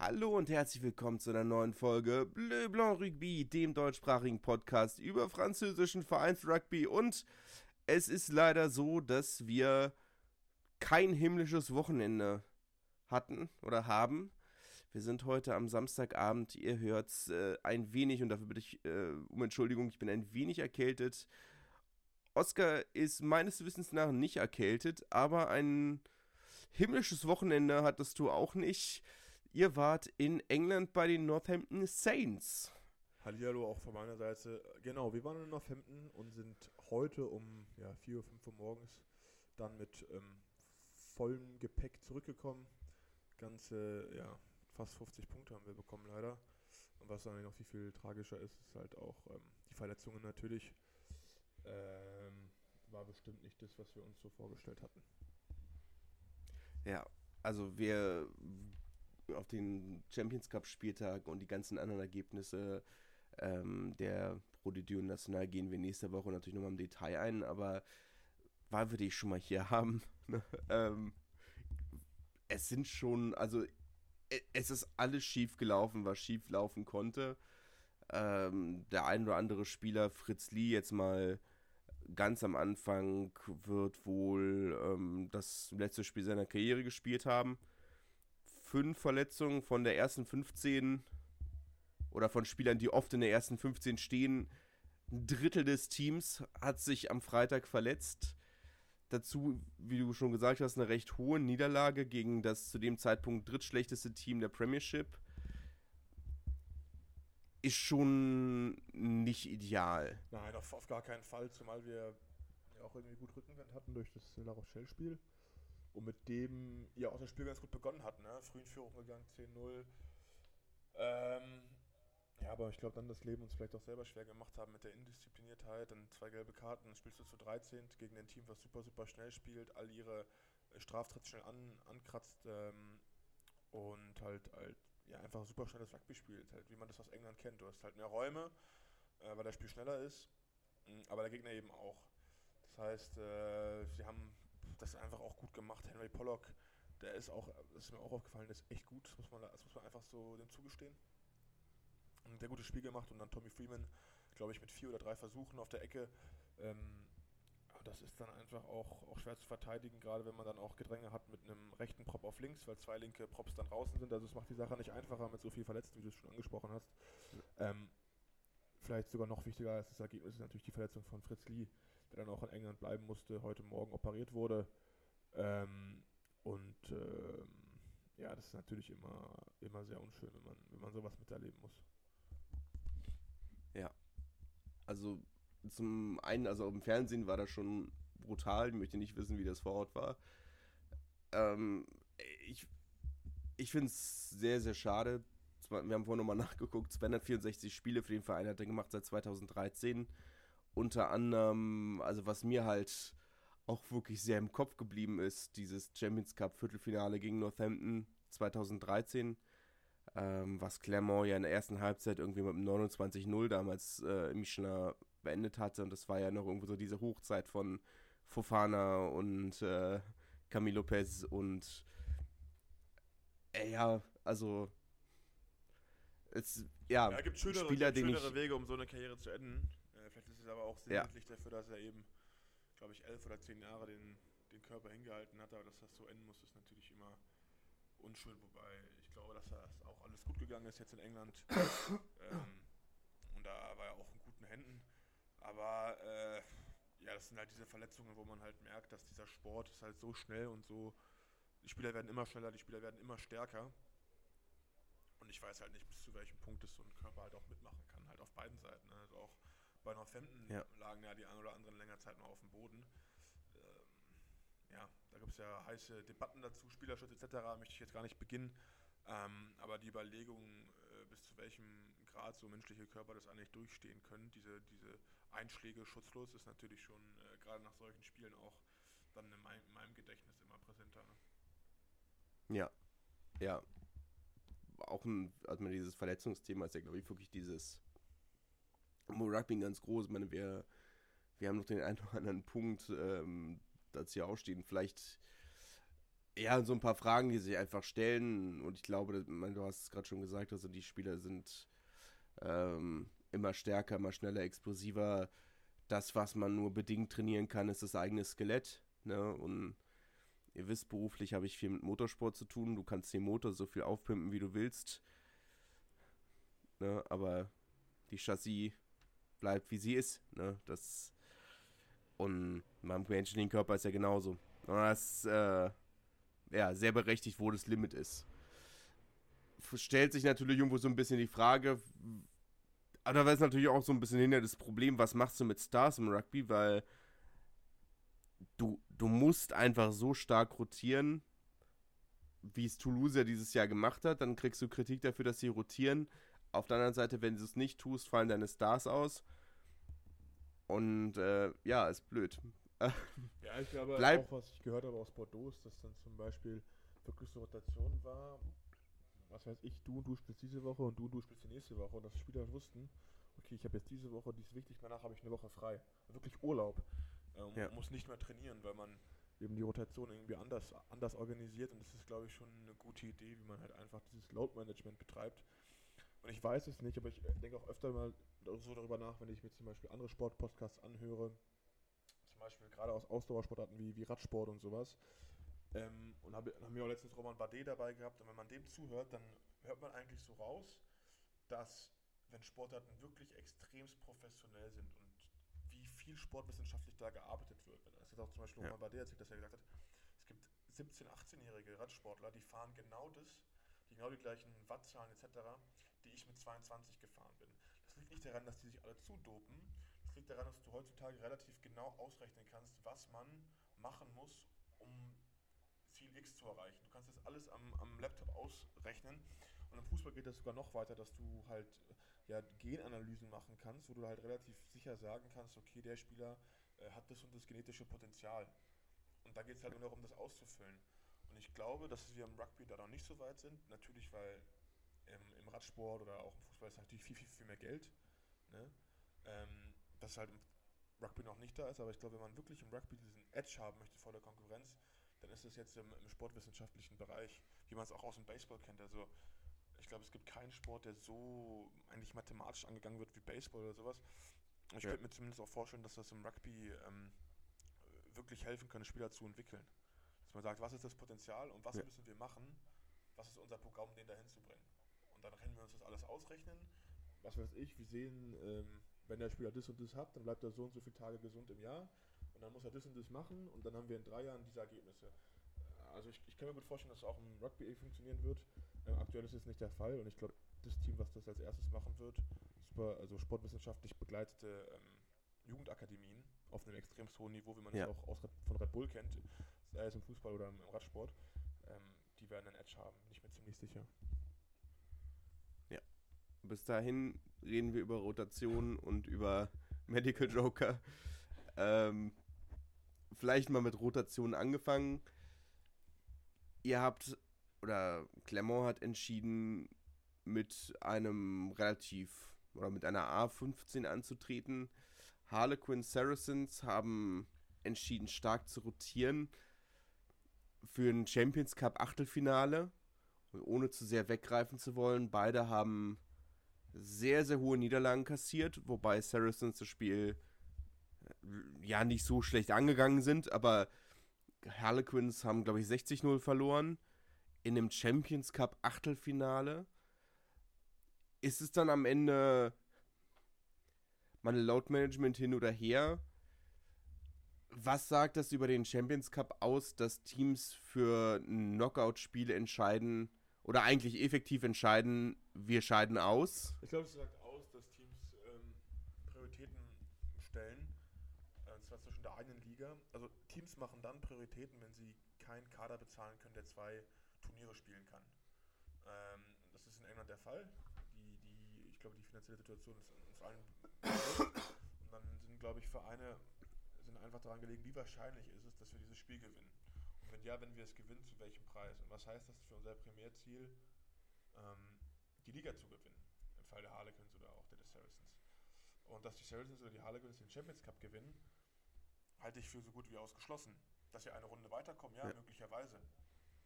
Hallo und herzlich willkommen zu einer neuen Folge Bleu Blanc Rugby, dem deutschsprachigen Podcast über französischen Vereinsrugby. Und es ist leider so, dass wir kein himmlisches Wochenende hatten oder haben. Wir sind heute am Samstagabend, ihr hört's ein wenig, und dafür bitte ich um Entschuldigung, ich bin ein wenig erkältet. Oskar ist meines Wissens nach nicht erkältet, aber ein himmlisches Wochenende hattest du auch nicht. Ihr wart in England bei den Northampton Saints. Hallihallo auch von meiner Seite. Genau, wir waren in Northampton und sind heute um 4 Uhr, 5 Uhr morgens dann mit vollem Gepäck zurückgekommen. Ganze, fast 50 Punkte haben wir bekommen leider. Und was dann noch viel tragischer ist, ist halt auch die Verletzungen natürlich. War bestimmt nicht das, was wir uns so vorgestellt hatten. Ja, also wir auf den Champions Cup Spieltag und die ganzen anderen Ergebnisse der Pro de Dieu National gehen wir nächste Woche natürlich nochmal im Detail ein, aber weil wir die schon mal hier haben, ne, es sind schon, also es ist alles schief gelaufen, was schief laufen konnte. Der ein oder andere Spieler, Fritz Lee jetzt mal ganz am Anfang, wird wohl das letzte Spiel seiner Karriere gespielt haben. 5 Verletzungen von der ersten 15 oder von Spielern, die oft in der ersten 15 stehen. Ein Drittel des Teams hat sich am Freitag verletzt. Dazu, wie du schon gesagt hast, eine recht hohe Niederlage gegen das zu dem Zeitpunkt drittschlechteste Team der Premiership. Ist schon nicht ideal. Nein, auf gar keinen Fall, zumal wir ja auch irgendwie gut Rückenwind hatten durch das La Rochelle-Spiel. Und mit dem ja auch das Spiel ganz gut begonnen hat, ne? Früh in Führung gegangen, 10-0. Ja, aber ich glaube dann das Leben uns vielleicht auch selber schwer gemacht haben mit der Indiszipliniertheit. Dann 2 gelbe Karten, dann spielst du zu 13 gegen ein Team, was super, super schnell spielt, all ihre Straftritte schnell ankratzt und halt ja, einfach super schnelles Rugby spielt, halt, wie man das aus England kennt. Du hast halt mehr Räume, weil das Spiel schneller ist, aber der Gegner eben auch. Das heißt, sie haben das einfach auch gut gemacht. Henry Pollock, der ist auch, das ist mir auch aufgefallen, ist echt gut, das muss man einfach so dem zugestehen. Ein sehr gutes Spiel gemacht und dann Tommy Freeman, glaube ich, mit 4 oder 3 Versuchen auf der Ecke. Das ist dann einfach auch schwer zu verteidigen, gerade wenn man dann auch Gedränge hat mit einem rechten Prop auf links, weil 2 linke Props dann draußen sind. Also es macht die Sache nicht einfacher mit so viel Verletzten, wie du es schon angesprochen hast. Vielleicht sogar noch wichtiger als das Ergebnis ist natürlich die Verletzung von Fritz Lee, der dann auch in England bleiben musste, heute Morgen operiert wurde. Ja, das ist natürlich immer sehr unschön, wenn man sowas miterleben muss. Ja. Also zum einen, also im Fernsehen war das schon brutal. Ich möchte nicht wissen, wie das vor Ort war. Ähm, ich ich finde es sehr, sehr schade. Wir haben vorhin nochmal nachgeguckt. 264 Spiele für den Verein hat er gemacht seit 2013. Unter anderem, also was mir halt auch wirklich sehr im Kopf geblieben ist, dieses Champions Cup Viertelfinale gegen Northampton 2013, was Clermont ja in der ersten Halbzeit irgendwie mit einem 29-0 damals im Michelin beendet hatte. Und das war ja noch irgendwo so diese Hochzeit von Fofana und Camille Lopez und ja, also Ja, gibt Spieler, den schönere ich, Wege, um so eine Karriere zu enden. Vielleicht ist es aber auch ja, sinnbildlich dafür, dass er eben, glaube ich, 11 oder 10 Jahre den Körper hingehalten hat. Aber dass das so enden muss, ist natürlich immer unschön. Wobei ich glaube, dass das auch alles gut gegangen ist jetzt in England. Und da war er auch in guten Händen. Aber ja, das sind halt diese Verletzungen, wo man halt merkt, dass dieser Sport ist halt so schnell und so. Die Spieler werden immer schneller, die Spieler werden immer stärker. Und ich weiß halt nicht, bis zu welchem Punkt es so ein Körper halt auch mitmachen kann, halt auf beiden Seiten. Ne? Also auch bei Northampton ja, lagen ja die ein oder anderen länger Zeit mal auf dem Boden. Ja, da gibt es ja heiße Debatten dazu, Spielerschutz etc. möchte ich jetzt gar nicht beginnen. Aber die Überlegung, bis zu welchem Grad so menschliche Körper das eigentlich durchstehen können, diese Einschläge schutzlos, ist natürlich schon gerade nach solchen Spielen auch dann in meinem Gedächtnis immer präsenter. Ne? ja, ja. Auch also dieses Verletzungsthema ist ja, glaube ich, wirklich dieses Rugby ganz groß. Ich meine, wir haben noch den einen oder anderen Punkt, das hier ausstehen. Vielleicht Ja, so ein paar Fragen, die sich einfach stellen. Und ich glaube, du hast es gerade schon gesagt, also die Spieler sind immer stärker, immer schneller, explosiver. Das, was man nur bedingt trainieren kann, ist das eigene Skelett. Ne? Und ihr wisst, beruflich habe ich viel mit Motorsport zu tun. Du kannst den Motor so viel aufpimpen, wie du willst. Ne? Aber die Chassis bleibt, wie sie ist. Ne? Und beim menschlichen Körper ist ja genauso. Und das ja, sehr berechtigt, wo das Limit ist. Stellt sich natürlich irgendwo so ein bisschen die Frage, aber da ist natürlich auch so ein bisschen hinter das Problem, was machst du mit Stars im Rugby, weil du musst einfach so stark rotieren, wie es Toulouse ja dieses Jahr gemacht hat, dann kriegst du Kritik dafür, dass sie rotieren. Auf der anderen Seite, wenn du es nicht tust, fallen deine Stars aus. Und ja, ist blöd. Ja, ich glaube Bleib. auch, was ich gehört habe aus Bordeaux, ist, dass dann zum Beispiel wirklich so Rotation war, was weiß ich, du spielst diese Woche und du spielst die nächste Woche und dass die Spieler wussten, okay, ich habe jetzt diese Woche, die ist wichtig, danach habe ich eine Woche frei. Wirklich Urlaub. Ja. Muss nicht mehr trainieren, weil man eben die Rotation irgendwie anders organisiert und das ist, glaube ich, schon eine gute Idee, wie man halt einfach dieses Load-Management betreibt. Und ich weiß es nicht, aber ich denke auch öfter mal so darüber nach, wenn ich mir zum Beispiel andere Sportpodcasts anhöre, zum Beispiel gerade aus Ausdauersportarten wie Radsport und sowas. Und haben wir auch letztens Roman Bardet dabei gehabt. Und wenn man dem zuhört, dann hört man eigentlich so raus, dass, wenn Sportarten wirklich extremst professionell sind und wie viel sportwissenschaftlich da gearbeitet wird. Das hat auch zum Beispiel Roman Bardet erzählt, dass er gesagt hat, es gibt 17-, 18-jährige Radsportler, die fahren genau die gleichen Wattzahlen etc., die ich mit 22 gefahren bin. Das liegt nicht daran, dass die sich alle zudopen. Das liegt daran, dass du heutzutage relativ genau ausrechnen kannst, was man machen muss, um Ziel X zu erreichen. Du kannst das alles am Laptop ausrechnen. Und im Fußball geht das sogar noch weiter, dass du halt ja, Genanalysen machen kannst, wo du halt relativ sicher sagen kannst, okay, der Spieler hat das und das genetische Potenzial. Und da geht es halt nur darum, das auszufüllen. Und ich glaube, dass wir im Rugby da noch nicht so weit sind. Natürlich, weil im Radsport oder auch im Fußball ist natürlich viel mehr Geld. Ne? Das halt im Rugby noch nicht da ist. Aber ich glaube, wenn man wirklich im Rugby diesen Edge haben möchte vor der Konkurrenz, dann ist es jetzt im sportwissenschaftlichen Bereich, wie man es auch aus dem Baseball kennt. Also ich glaube, es gibt keinen Sport, der so eigentlich mathematisch angegangen wird wie Baseball oder sowas. Ich könnte mir zumindest auch vorstellen, dass das im Rugby wirklich helfen könnte, Spieler zu entwickeln. Dass man sagt, was ist das Potenzial und was müssen wir machen, was ist unser Programm, den da hinzubringen. Und dann können wir uns das alles ausrechnen. Was weiß ich, wir sehen, wenn der Spieler das und das hat, dann bleibt er so und so viele Tage gesund im Jahr und dann muss er das und das machen und dann haben wir in 3 Jahren diese Ergebnisse. Also ich kann mir gut vorstellen, dass es auch im Rugby funktionieren wird. Aktuell ist es nicht der Fall und ich glaube, das Team, was das als erstes machen wird, also sportwissenschaftlich begleitete Jugendakademien auf einem extrem hohen Niveau, wie man es auch von Red Bull kennt, sei es im Fußball oder im Radsport, die werden einen Edge haben, bin ich mir ziemlich sicher. Ja. Bis dahin reden wir über Rotation und über Medical Joker. Vielleicht mal mit Rotation angefangen. Ihr habt, oder Clermont hat entschieden, mit einem mit einer A15 anzutreten. Harlequin Saracens haben entschieden, stark zu rotieren für ein Champions Cup Achtelfinale, ohne zu sehr weggreifen zu wollen. Beide haben sehr, sehr hohe Niederlagen kassiert, wobei Saracens das Spiel ja nicht so schlecht angegangen sind, aber Harlequins haben, glaube ich, 60-0 verloren. In einem Champions Cup Achtelfinale ist es dann am Ende mal Load Management hin oder her. Was sagt das über den Champions Cup aus, dass Teams für ein Knockout-Spiel entscheiden oder eigentlich effektiv entscheiden, wir scheiden aus? Ich glaube, es sagt aus, dass Teams Prioritäten stellen, und zwar zwischen der eigenen Liga. Also Teams machen dann Prioritäten, wenn sie keinen Kader bezahlen können, der 2 Turniere spielen kann. Das ist in England der Fall. Ich glaube, die finanzielle Situation ist uns allen bewusst. Und dann sind, glaube ich, Vereine sind einfach daran gelegen, wie wahrscheinlich ist es, dass wir dieses Spiel gewinnen. Und wenn wir es gewinnen, zu welchem Preis? Und was heißt das für unser Primärziel, die Liga zu gewinnen? Im Fall der Harlequins oder auch der Saracens. Und dass die Saracens oder die Harlequins den Champions Cup gewinnen, halte ich für so gut wie ausgeschlossen. Dass sie eine Runde weiterkommen, ja, möglicherweise.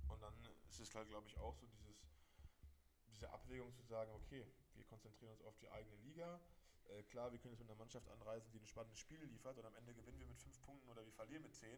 Und dann ist es halt, glaube ich, auch so diese Abwägung zu sagen, okay, wir konzentrieren uns auf die eigene Liga. Klar, wir können jetzt mit einer Mannschaft anreisen, die ein spannendes Spiel liefert und am Ende gewinnen wir mit 5 Punkten oder wir verlieren mit 10.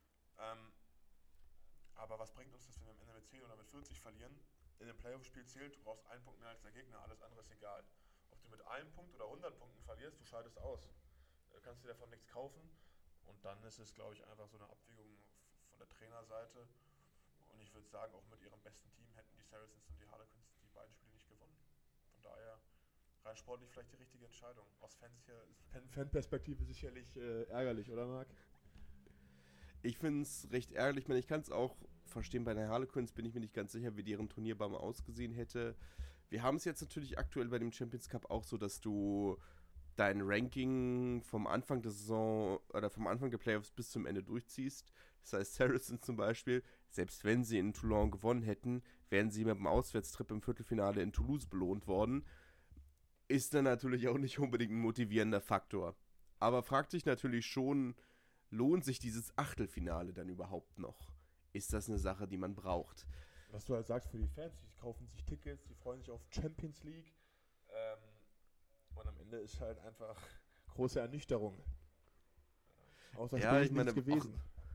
Aber was bringt uns das, wenn wir am Ende mit 10 oder mit 40 verlieren? In einem Playoff-Spiel zählt, du brauchst einen Punkt mehr als der Gegner, alles andere ist egal. Ob du mit einem Punkt oder 100 Punkten verlierst, du scheidest aus. Kannst dir davon nichts kaufen. Und dann ist es, glaube ich, einfach so eine Abwägung von der Trainerseite. Und ich würde sagen, auch mit ihrem besten Team hätten die Saracens und die Harlequins die beiden Spiele nicht gewonnen. Von daher rein sportlich vielleicht die richtige Entscheidung. Aus Fanperspektive sicherlich ärgerlich, oder Marc? Ich finde es recht ärgerlich. Ich kann es auch verstehen, bei den Harlequins bin ich mir nicht ganz sicher, wie deren Turnierbaum ausgesehen hätte. Wir haben es jetzt natürlich aktuell bei dem Champions Cup auch so, dass du dein Ranking vom Anfang der Saison oder vom Anfang der Playoffs bis zum Ende durchziehst. Das heißt, Saracens zum Beispiel, selbst wenn sie in Toulon gewonnen hätten, wären sie mit dem Auswärtstrip im Viertelfinale in Toulouse belohnt worden. Ist dann natürlich auch nicht unbedingt ein motivierender Faktor. Aber fragt sich natürlich schon, lohnt sich dieses Achtelfinale dann überhaupt noch? Ist das eine Sache, die man braucht? Was du halt sagst für die Fans, die kaufen sich Tickets, die freuen sich auf Champions League. Und am Ende ist halt einfach große Ernüchterung. Außer ja, ich meine, gewesen.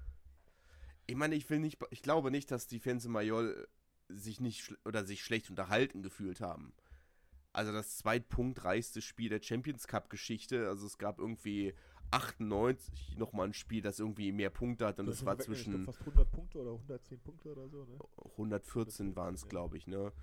Ich glaube nicht, dass die Fans in Mayol sich schlecht unterhalten gefühlt haben. Also das zweitpunktreichste Spiel der Champions Cup Geschichte, also es gab irgendwie 98 nochmal ein Spiel, das irgendwie mehr Punkte hat und das war zwischen fast 100 Punkte oder 110 Punkte oder so, ne? 114 waren es, glaube ich, ne?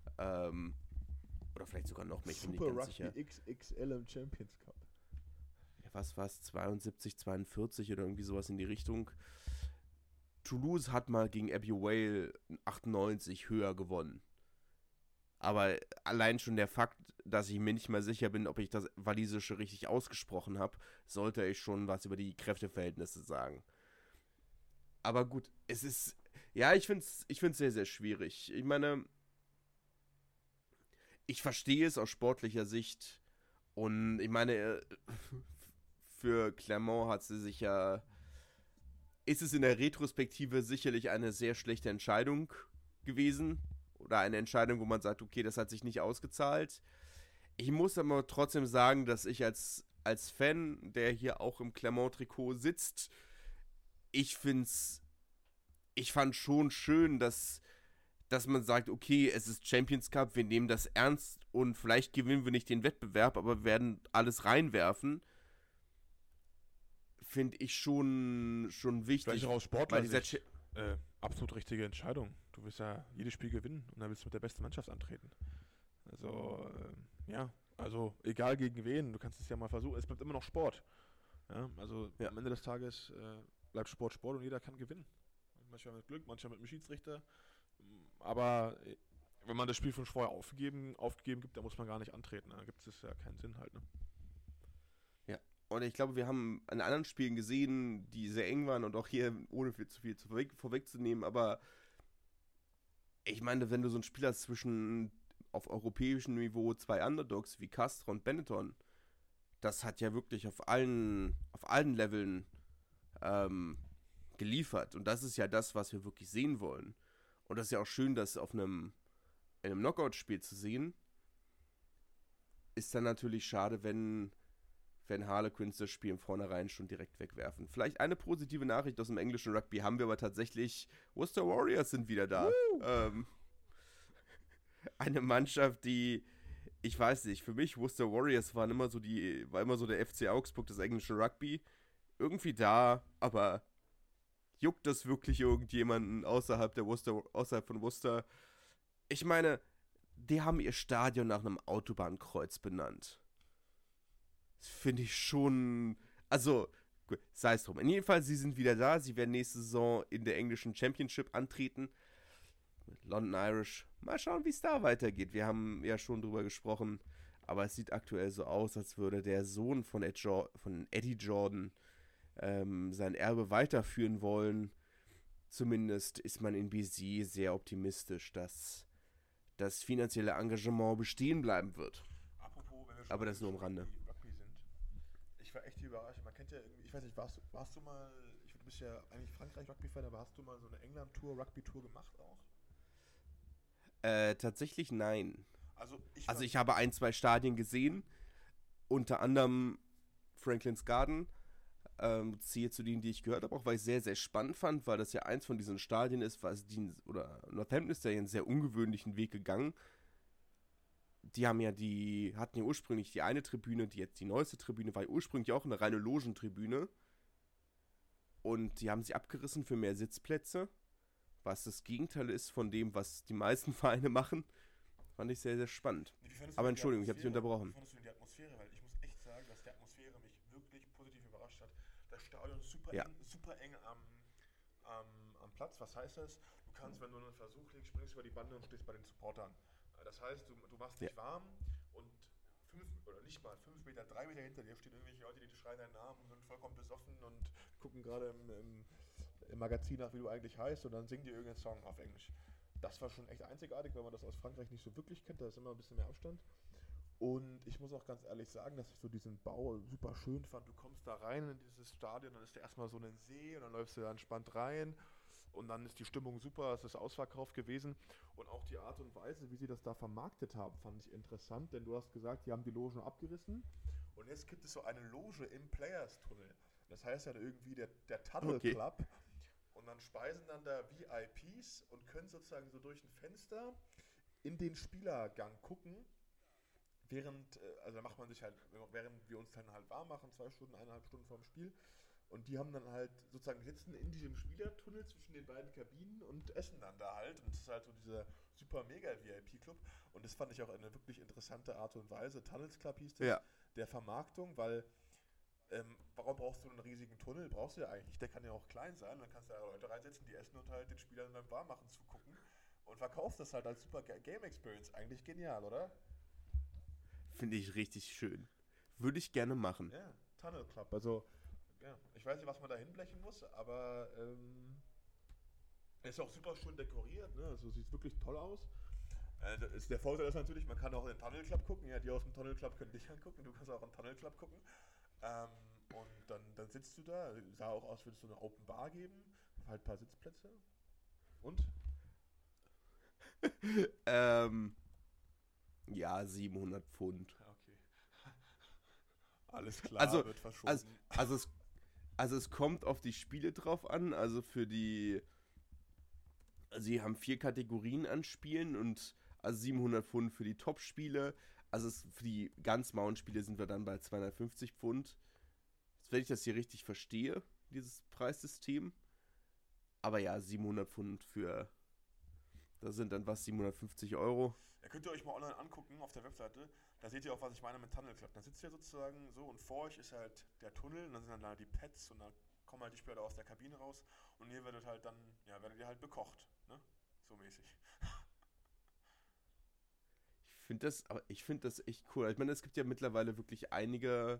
Oder vielleicht sogar noch mehr, ich bin nicht ganz sicher. Super Rugby XXL im Champions Cup. Ja, was war es? 72, 42 oder irgendwie sowas in die Richtung. Toulouse hat mal gegen Abbey Vale 98 höher gewonnen. Aber allein schon der Fakt, dass ich mir nicht mal sicher bin, ob ich das Walisische richtig ausgesprochen habe, sollte ich schon was über die Kräfteverhältnisse sagen. Aber gut, es ist, ja, ich find's sehr, sehr schwierig. Ich meine, ich verstehe es aus sportlicher Sicht und ich meine, für Clermont ist es in der Retrospektive sicherlich eine sehr schlechte Entscheidung gewesen oder eine Entscheidung, wo man sagt, okay, das hat sich nicht ausgezahlt. Ich muss aber trotzdem sagen, dass ich als Fan, der hier auch im Clermont-Trikot sitzt, ich fand schon schön, dass man sagt, okay, es ist Champions Cup, wir nehmen das ernst und vielleicht gewinnen wir nicht den Wettbewerb, aber wir werden alles reinwerfen. Finde ich schon wichtig. Vielleicht auch aus Sportlersicht absolut richtige Entscheidung. Du willst ja jedes Spiel gewinnen und dann willst du mit der besten Mannschaft antreten. Also, also egal gegen wen, du kannst es ja mal versuchen. Es bleibt immer noch Sport. Ja, also am Ende des Tages bleibt Sport Sport und jeder kann gewinnen. Manchmal mit Glück, manchmal mit dem Schiedsrichter. Aber wenn man das Spiel von vorher aufgegeben gibt, dann muss man gar nicht antreten. Da gibt es ja keinen Sinn halt. Ne? Ja, und ich glaube, wir haben an anderen Spielen gesehen, die sehr eng waren und auch hier, ohne zu viel vorwegzunehmen, aber ich meine, wenn du so ein Spiel hast zwischen auf europäischem Niveau zwei Underdogs wie Castres und Benetton, das hat ja wirklich auf allen Leveln geliefert. Und das ist ja das, was wir wirklich sehen wollen. Und das ist ja auch schön, das in einem Knockout-Spiel zu sehen. Ist dann natürlich schade, wenn Harlequins das Spiel im Vornherein schon direkt wegwerfen. Vielleicht eine positive Nachricht aus dem englischen Rugby haben wir aber tatsächlich. Worcester Warriors sind wieder da. Eine Mannschaft, die, ich weiß nicht, für mich Worcester Warriors war immer so der FC Augsburg des englischen Rugby. Irgendwie da, aber juckt das wirklich irgendjemanden außerhalb von Worcester? Ich meine, die haben ihr Stadion nach einem Autobahnkreuz benannt. Das finde ich schon, also, gut, sei es drum. In jedem Fall, sie sind wieder da. Sie werden nächste Saison in der englischen Championship antreten. Mit London Irish. Mal schauen, wie es da weitergeht. Wir haben ja schon drüber gesprochen. Aber es sieht aktuell so aus, als würde der Sohn von Eddie Jordan sein Erbe weiterführen wollen. Zumindest ist man in BC sehr optimistisch, dass das finanzielle Engagement bestehen bleiben wird. Apropos, wenn wir schon aber das nur am Rande. Rugby sind. Ich war echt überrascht. Man kennt ja irgendwie, ich weiß nicht, warst du mal, ich würde du bist ja eigentlich Frankreich-Rugby-Fan, aber hast du mal so eine England-Tour, Rugby-Tour gemacht auch? Tatsächlich nein. Also Also ich habe 2 Stadien gesehen, unter anderem Franklin's Garden, zähle zu denen, die ich gehört habe, auch weil ich sehr, sehr spannend fand, weil das ja eins von diesen Stadien ist, oder Northampton ist ja einen sehr ungewöhnlichen Weg gegangen. Hatten ja ursprünglich die eine Tribüne, die jetzt die neueste Tribüne war ja ursprünglich auch eine reine Logentribüne. Und die haben sie abgerissen für mehr Sitzplätze, was das Gegenteil ist von dem, was die meisten Vereine machen. Fand ich sehr, sehr spannend. Aber Entschuldigung, ich habe dich unterbrochen. Wie fandest du denn die Atmosphäre? Weil ich muss echt sagen, dass die Atmosphäre mich wirklich positiv überrascht hat. Das Stadion ist super eng am Platz. Was heißt das? Du kannst, wenn du einen Versuch legst, springst über die Bande und stehst bei den Supportern. Das heißt, du machst dich warm und 5 Meter, 3 Meter hinter dir stehen irgendwelche Leute, die schreien deinen Namen und sind vollkommen besoffen und gucken gerade im Magazin nach, wie du eigentlich heißt, und dann singen die irgendeinen Song auf Englisch. Das war schon echt einzigartig, weil man das aus Frankreich nicht so wirklich kennt, da ist immer ein bisschen mehr Abstand. Und ich muss auch ganz ehrlich sagen, dass ich so diesen Bau super schön fand. Du kommst da rein in dieses Stadion, dann ist da erstmal so ein See und dann läufst du da entspannt rein und dann ist die Stimmung super, es ist ausverkauft gewesen. Und auch die Art und Weise, wie sie das da vermarktet haben, fand ich interessant, denn du hast gesagt, die haben die Logen abgerissen und jetzt gibt es so eine Loge im Players-Tunnel. Das heißt ja irgendwie der Tunnel Club. Und dann speisen dann da VIPs und können sozusagen so durch ein Fenster in den Spielergang gucken, während wir uns dann halt warm machen, 2 Stunden, 1,5 Stunden vorm Spiel. Und die haben dann halt sozusagen sitzen in diesem Spielertunnel zwischen den beiden Kabinen und essen dann da halt. Und das ist halt so dieser super mega VIP-Club. Und das fand ich auch eine wirklich interessante Art und Weise. Tunnels Club hieß das, der Vermarktung, weil warum brauchst du einen riesigen Tunnel? Brauchst du ja eigentlich nicht. Der kann ja auch klein sein. Dann kannst du da Leute reinsetzen, die essen und halt den Spielern beim Warmmachen zugucken. Und verkaufst das halt als super Game Experience. Eigentlich genial, oder? Finde ich richtig schön. Würde ich gerne machen. Ja, Tunnel Club. Also, ja, ich weiß nicht, was man da hinblechen muss, aber ist auch super schön dekoriert. Ne? Also sieht wirklich toll aus. Der Vorteil ist natürlich, man kann auch in den Tunnel Club gucken. Ja, die aus dem Tunnel Club können dich angucken. Du kannst auch in den Tunnel Club gucken. Und dann sitzt du da. Sah auch aus, würde es so eine Open Bar geben. Halt ein paar Sitzplätze. Und? Ja, 700 Pfund. Okay. Alles klar, also, wird verschoben. Also es kommt auf die Spiele drauf an. Also sie haben 4 Kategorien an Spielen und also 700 Pfund für die Top-Spiele. Also für die ganz mauen Spiele sind wir dann bei 250 Pfund. Wenn ich das hier richtig verstehe, dieses Preissystem. Aber ja, 700 Pfund das sind dann 750 Euro. Ja, könnt ihr euch mal online angucken auf der Webseite. Da seht ihr auch, was ich meine mit Tunnel Club. Da sitzt ihr sozusagen so und vor euch ist halt der Tunnel und dann sind dann da die Pads und dann kommen halt die Spieler aus der Kabine raus und ihr werdet halt dann, werdet ihr halt bekocht, ne? So mäßig. Ich finde das echt cool. Ich meine, es gibt ja mittlerweile wirklich einige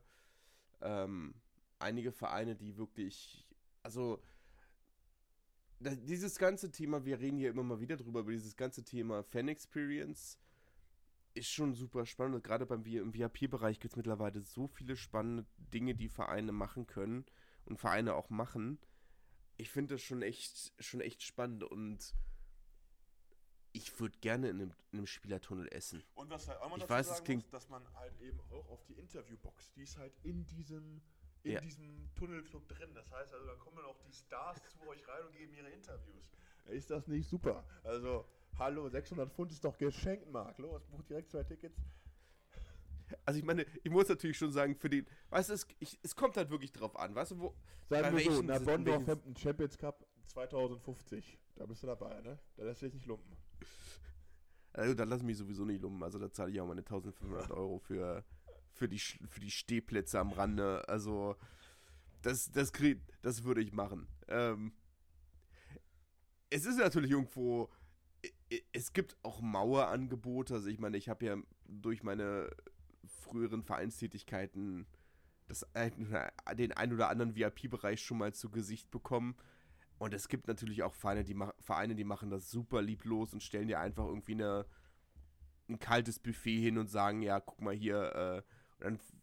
Vereine, die wirklich, also dieses ganze Thema, wir reden hier immer mal wieder drüber, über dieses ganze Thema Fan Experience ist schon super spannend. Und gerade im VIP-Bereich gibt es mittlerweile so viele spannende Dinge, die Vereine machen können und Vereine auch machen. Ich finde das schon echt spannend und ich würde gerne in einem Spielertunnel essen. Und was halt auch mal ich dazu weiß, sagen es klingt muss, dass man halt eben auch auf die Interviewbox, die ist halt in diesem Tunnelclub drin. Das heißt also, da kommen auch die Stars zu euch rein und geben ihre Interviews. Ist das nicht super? Also, hallo, 600 Pfund ist doch geschenkt, Marc. Los, buch direkt 2 Tickets. Also ich meine, ich muss natürlich schon sagen, weißt du, es kommt halt wirklich drauf an, weißt du, wo... Sagen wir so, na Bonn-Northampton Champions Cup 2050, da bist du dabei, ne? Da lässt du dich nicht lumpen. Also da lass mich sowieso nicht lumpen, also da zahle ich auch meine 1500 Euro für die Stehplätze am Rande, also das würde ich machen. Es ist natürlich irgendwo, es gibt auch Mauerangebote, also ich meine, ich habe ja durch meine früheren Vereinstätigkeiten den ein oder anderen VIP-Bereich schon mal zu Gesicht bekommen. Und es gibt natürlich auch Vereine, die machen das super lieblos und stellen dir einfach irgendwie ein kaltes Buffet hin und sagen, ja, guck mal hier, und dann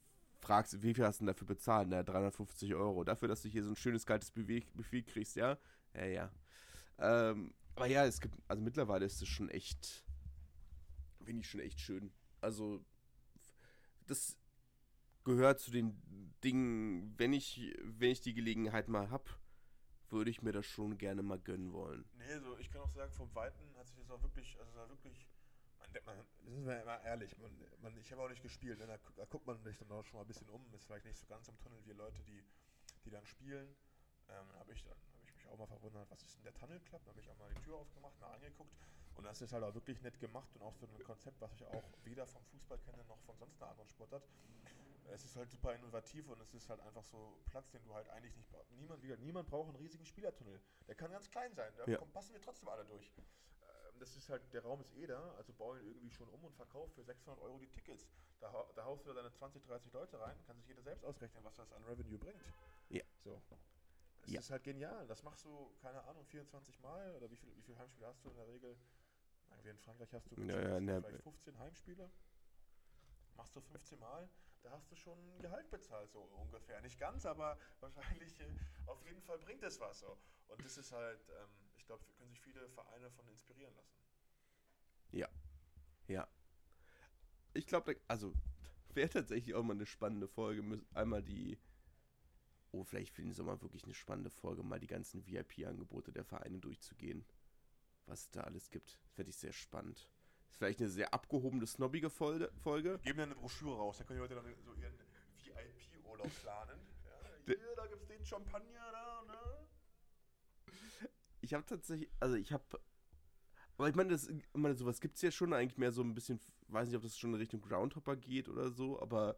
fragst, wie viel hast du denn dafür bezahlt? Na, 350 Euro. Dafür, dass du hier so ein schönes, kaltes Buffet kriegst, ja? Ja, ja. Aber ja, es gibt, also mittlerweile ist es schon echt, finde ich schon echt schön. Also, das gehört zu den Dingen, wenn ich die Gelegenheit mal hab, würde ich mir das schon gerne mal gönnen wollen. Nee, so ich kann auch sagen, vom Weiten hat sich das auch wirklich, also es war wirklich, sind wir immer ehrlich, ich habe auch nicht gespielt, ne? Da guckt man sich dann auch schon mal ein bisschen um, ist vielleicht nicht so ganz im Tunnel wie Leute, die dann spielen. Habe ich mich auch mal verwundert, was ist denn der Tunnel Club? Da habe ich auch mal die Tür aufgemacht, mal angeguckt und das ist halt auch wirklich nett gemacht und auch so ein Konzept, was ich auch weder vom Fußball kenne noch von sonst einer anderen Sportart. Es ist halt super innovativ und es ist halt einfach so Platz, den du halt eigentlich nicht brauchst. Niemand braucht einen riesigen Spielertunnel. Der kann ganz klein sein, da passen wir trotzdem alle durch. Das ist halt, der Raum ist da, also bau ihn irgendwie schon um und verkauf für 600 Euro die Tickets. Da haust du da deine 20, 30 Leute rein, kann sich jeder selbst ausrechnen, was das an Revenue bringt. Ja. So. Es ist halt genial. Das machst du, keine Ahnung, 24 Mal oder wie viel Heimspiele hast du in der Regel? Wie in Frankreich hast du vielleicht 15 Heimspiele. Machst du 15 Mal, da hast du schon ein Gehalt bezahlt, so ungefähr. Nicht ganz, aber wahrscheinlich auf jeden Fall bringt es was. So. Und das ist halt, ich glaube, können sich viele Vereine von inspirieren lassen. Ja. Ja. Ich glaube, also wäre tatsächlich auch mal eine spannende Folge. Einmal vielleicht finden sie auch mal wirklich eine spannende Folge, mal die ganzen VIP-Angebote der Vereine durchzugehen. Was es da alles gibt. Fände ich sehr spannend. Ist vielleicht eine sehr abgehobene, snobbige Folge. Wir geben dann eine Broschüre raus, da können die Leute dann so ihren VIP-Urlaub planen. Ja, hier, da gibt's den Champagner da, ne? Ich habe tatsächlich, aber ich meine, sowas gibt's ja schon eigentlich mehr so ein bisschen, weiß nicht, ob das schon in Richtung Groundhopper geht oder so, aber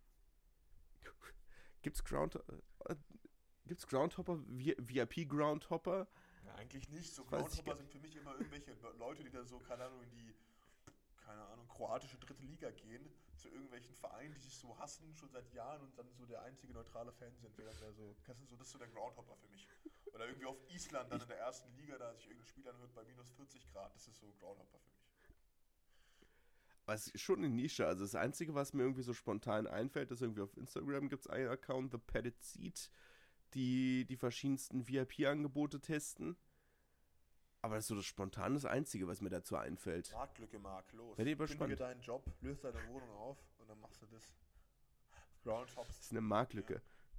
gibt's Groundhopper, VIP-Groundhopper? Ja, eigentlich nicht. So Groundhopper sind für mich immer irgendwelche Leute, die da so, keine Ahnung, kroatische dritte Liga gehen, zu irgendwelchen Vereinen, die sich so hassen, schon seit Jahren und dann so der einzige neutrale Fan sind. Das ist so der Groundhopper für mich. Oder irgendwie auf Island dann in der ersten Liga, da sich irgendein Spiel anhört bei minus 40 Grad. Das ist so Groundhopper für mich. Aber es ist schon eine Nische. Also das Einzige, was mir irgendwie so spontan einfällt, ist irgendwie auf Instagram gibt es einen Account, The Padded Seat, die verschiedensten VIP-Angebote testen. Aber das ist so das Spontane das Einzige, was mir dazu einfällt. Marktlücke, Mark, los. Kündige deinen Job, löst deine Wohnung auf und dann machst du das. Groundhops. Das ist eine Marktlücke.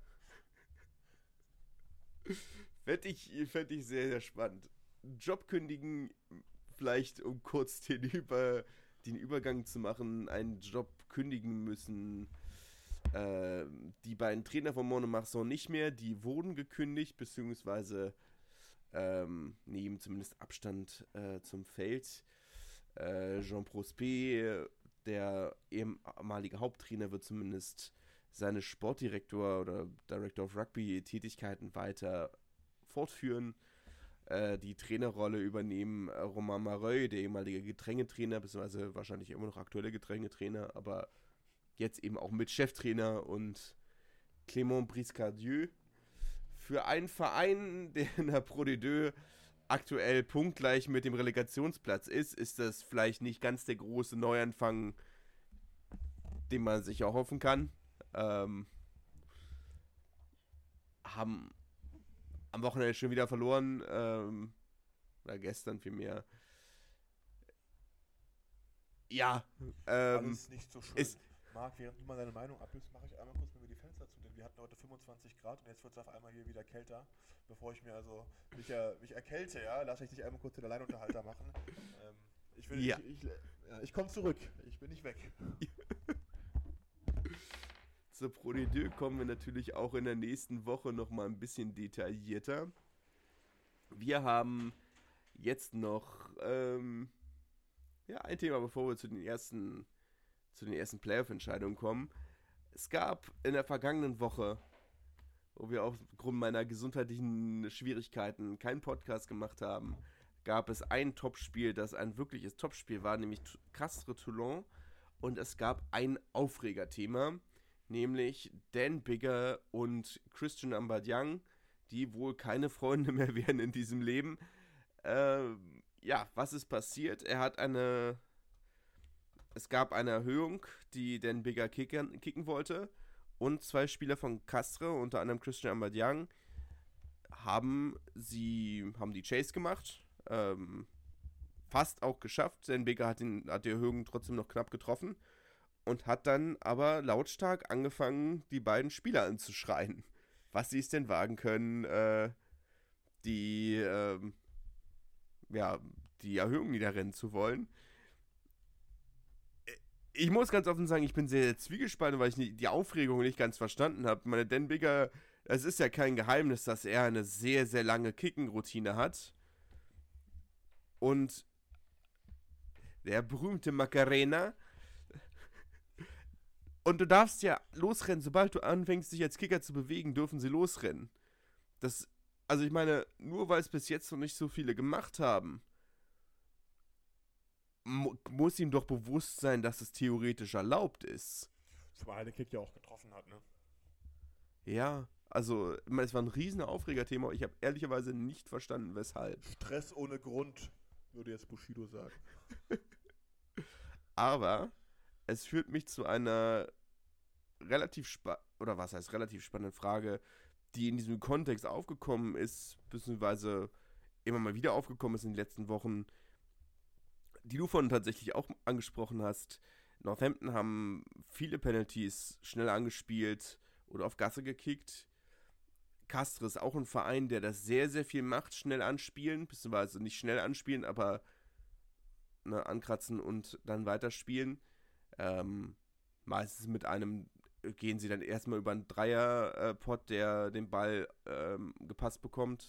Ja. Fände ich sehr, sehr spannend. Job kündigen, vielleicht um kurz den Übergang zu machen, einen Job kündigen müssen. Die beiden Trainer von Monemarsan nicht mehr, die wurden gekündigt, beziehungsweise nehmen zumindest Abstand zum Feld. Jean Prospet, der ehemalige Haupttrainer, wird zumindest seine Sportdirektor oder Director of Rugby Tätigkeiten weiter fortführen. Die Trainerrolle übernehmen Romain Mareuil, der ehemalige Getränketrainer, beziehungsweise wahrscheinlich immer noch aktuelle Getränketrainer, aber jetzt eben auch mit Cheftrainer, und Clément Briscardieu. Für einen Verein, der in der Pro D2 aktuell punktgleich mit dem Relegationsplatz ist das vielleicht nicht ganz der große Neuanfang, den man sich erhoffen kann. Haben am Wochenende schon wieder verloren. Oder gestern vielmehr. Ja. Alles nicht so schön. Marc, während du mal deine Meinung abgibst, mache ich einmal kurz mir die Fenster zu, denn wir hatten heute 25 Grad und jetzt wird es auf einmal hier wieder kälter. Bevor ich mich erkälte, ja, lasse ich dich einmal kurz den Alleinunterhalter machen. Ich komme zurück, ich bin nicht weg. Zur Pro D2 kommen wir natürlich auch in der nächsten Woche nochmal ein bisschen detaillierter. Wir haben jetzt noch ein Thema, bevor wir zu den ersten Playoff-Entscheidungen kommen. Es gab in der vergangenen Woche, wo wir aufgrund meiner gesundheitlichen Schwierigkeiten keinen Podcast gemacht haben, gab es ein Topspiel, das ein wirkliches Topspiel war, nämlich Castres Toulon. Und es gab ein Aufregerthema, nämlich Dan Biggar und Christian Ambadyan, die wohl keine Freunde mehr werden in diesem Leben. Was ist passiert? Es gab eine Erhöhung, die Dan Biggar kicken wollte, und 2 Spieler von Castres, unter anderem Christian Aubameyang, haben die Chase gemacht, fast auch geschafft. Sen Becker hat die Erhöhung trotzdem noch knapp getroffen und hat dann aber lautstark angefangen, die beiden Spieler anzuschreien, was sie es denn wagen können, die Erhöhung niederrennen zu wollen. Ich muss ganz offen sagen, ich bin sehr, sehr zwiegespalten, weil ich die Aufregung nicht ganz verstanden habe. Meine Dan Bigger, es ist ja kein Geheimnis, dass er eine sehr, sehr lange Kicken-Routine hat. Und der berühmte Macarena. Und du darfst ja losrennen, sobald du anfängst, dich als Kicker zu bewegen, dürfen sie losrennen. Also ich meine, nur weil es bis jetzt noch nicht so viele gemacht haben, muss ihm doch bewusst sein, dass es theoretisch erlaubt ist. Zumal der Kick ja auch getroffen hat, ne? Ja, also es war ein riesen Aufregerthema. Ich habe ehrlicherweise nicht verstanden, weshalb. Stress ohne Grund, würde jetzt Bushido sagen. Aber es führt mich zu einer relativ spannenden Frage, die in diesem Kontext aufgekommen ist, beziehungsweise immer mal wieder aufgekommen ist in den letzten Wochen, die du vorhin tatsächlich auch angesprochen hast. Northampton haben viele Penalties schnell angespielt oder auf Gasse gekickt. Castres ist auch ein Verein, der das sehr, sehr viel macht, schnell anspielen, beziehungsweise nicht schnell anspielen, aber ankratzen und dann weiterspielen. Meistens gehen sie dann erstmal über einen Dreierpot, der den Ball gepasst bekommt.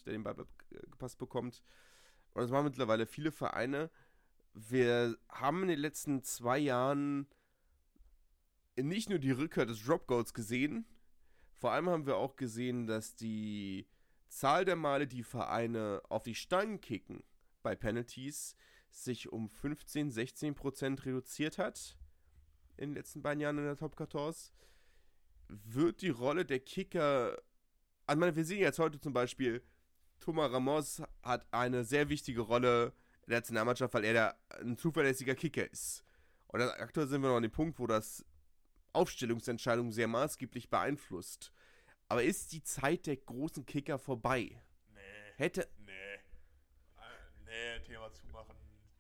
Und das machen mittlerweile viele Vereine. Wir haben in den letzten 2 Jahren nicht nur die Rückkehr des Drop Goals gesehen, vor allem haben wir auch gesehen, dass die Zahl der Male, die Vereine auf die Stangen kicken bei Penalties, sich um 15-16% reduziert hat in den letzten beiden Jahren in der Top 14. Wird die Rolle der Kicker, ich meine, wir sehen jetzt heute zum Beispiel, Thomas Ramos hat eine sehr wichtige Rolle in der Nationalmannschaft, weil er ein zuverlässiger Kicker ist. Und aktuell sind wir noch an dem Punkt, wo das Aufstellungsentscheidungen sehr maßgeblich beeinflusst. Aber ist die Zeit der großen Kicker vorbei? Nee, Thema zumachen.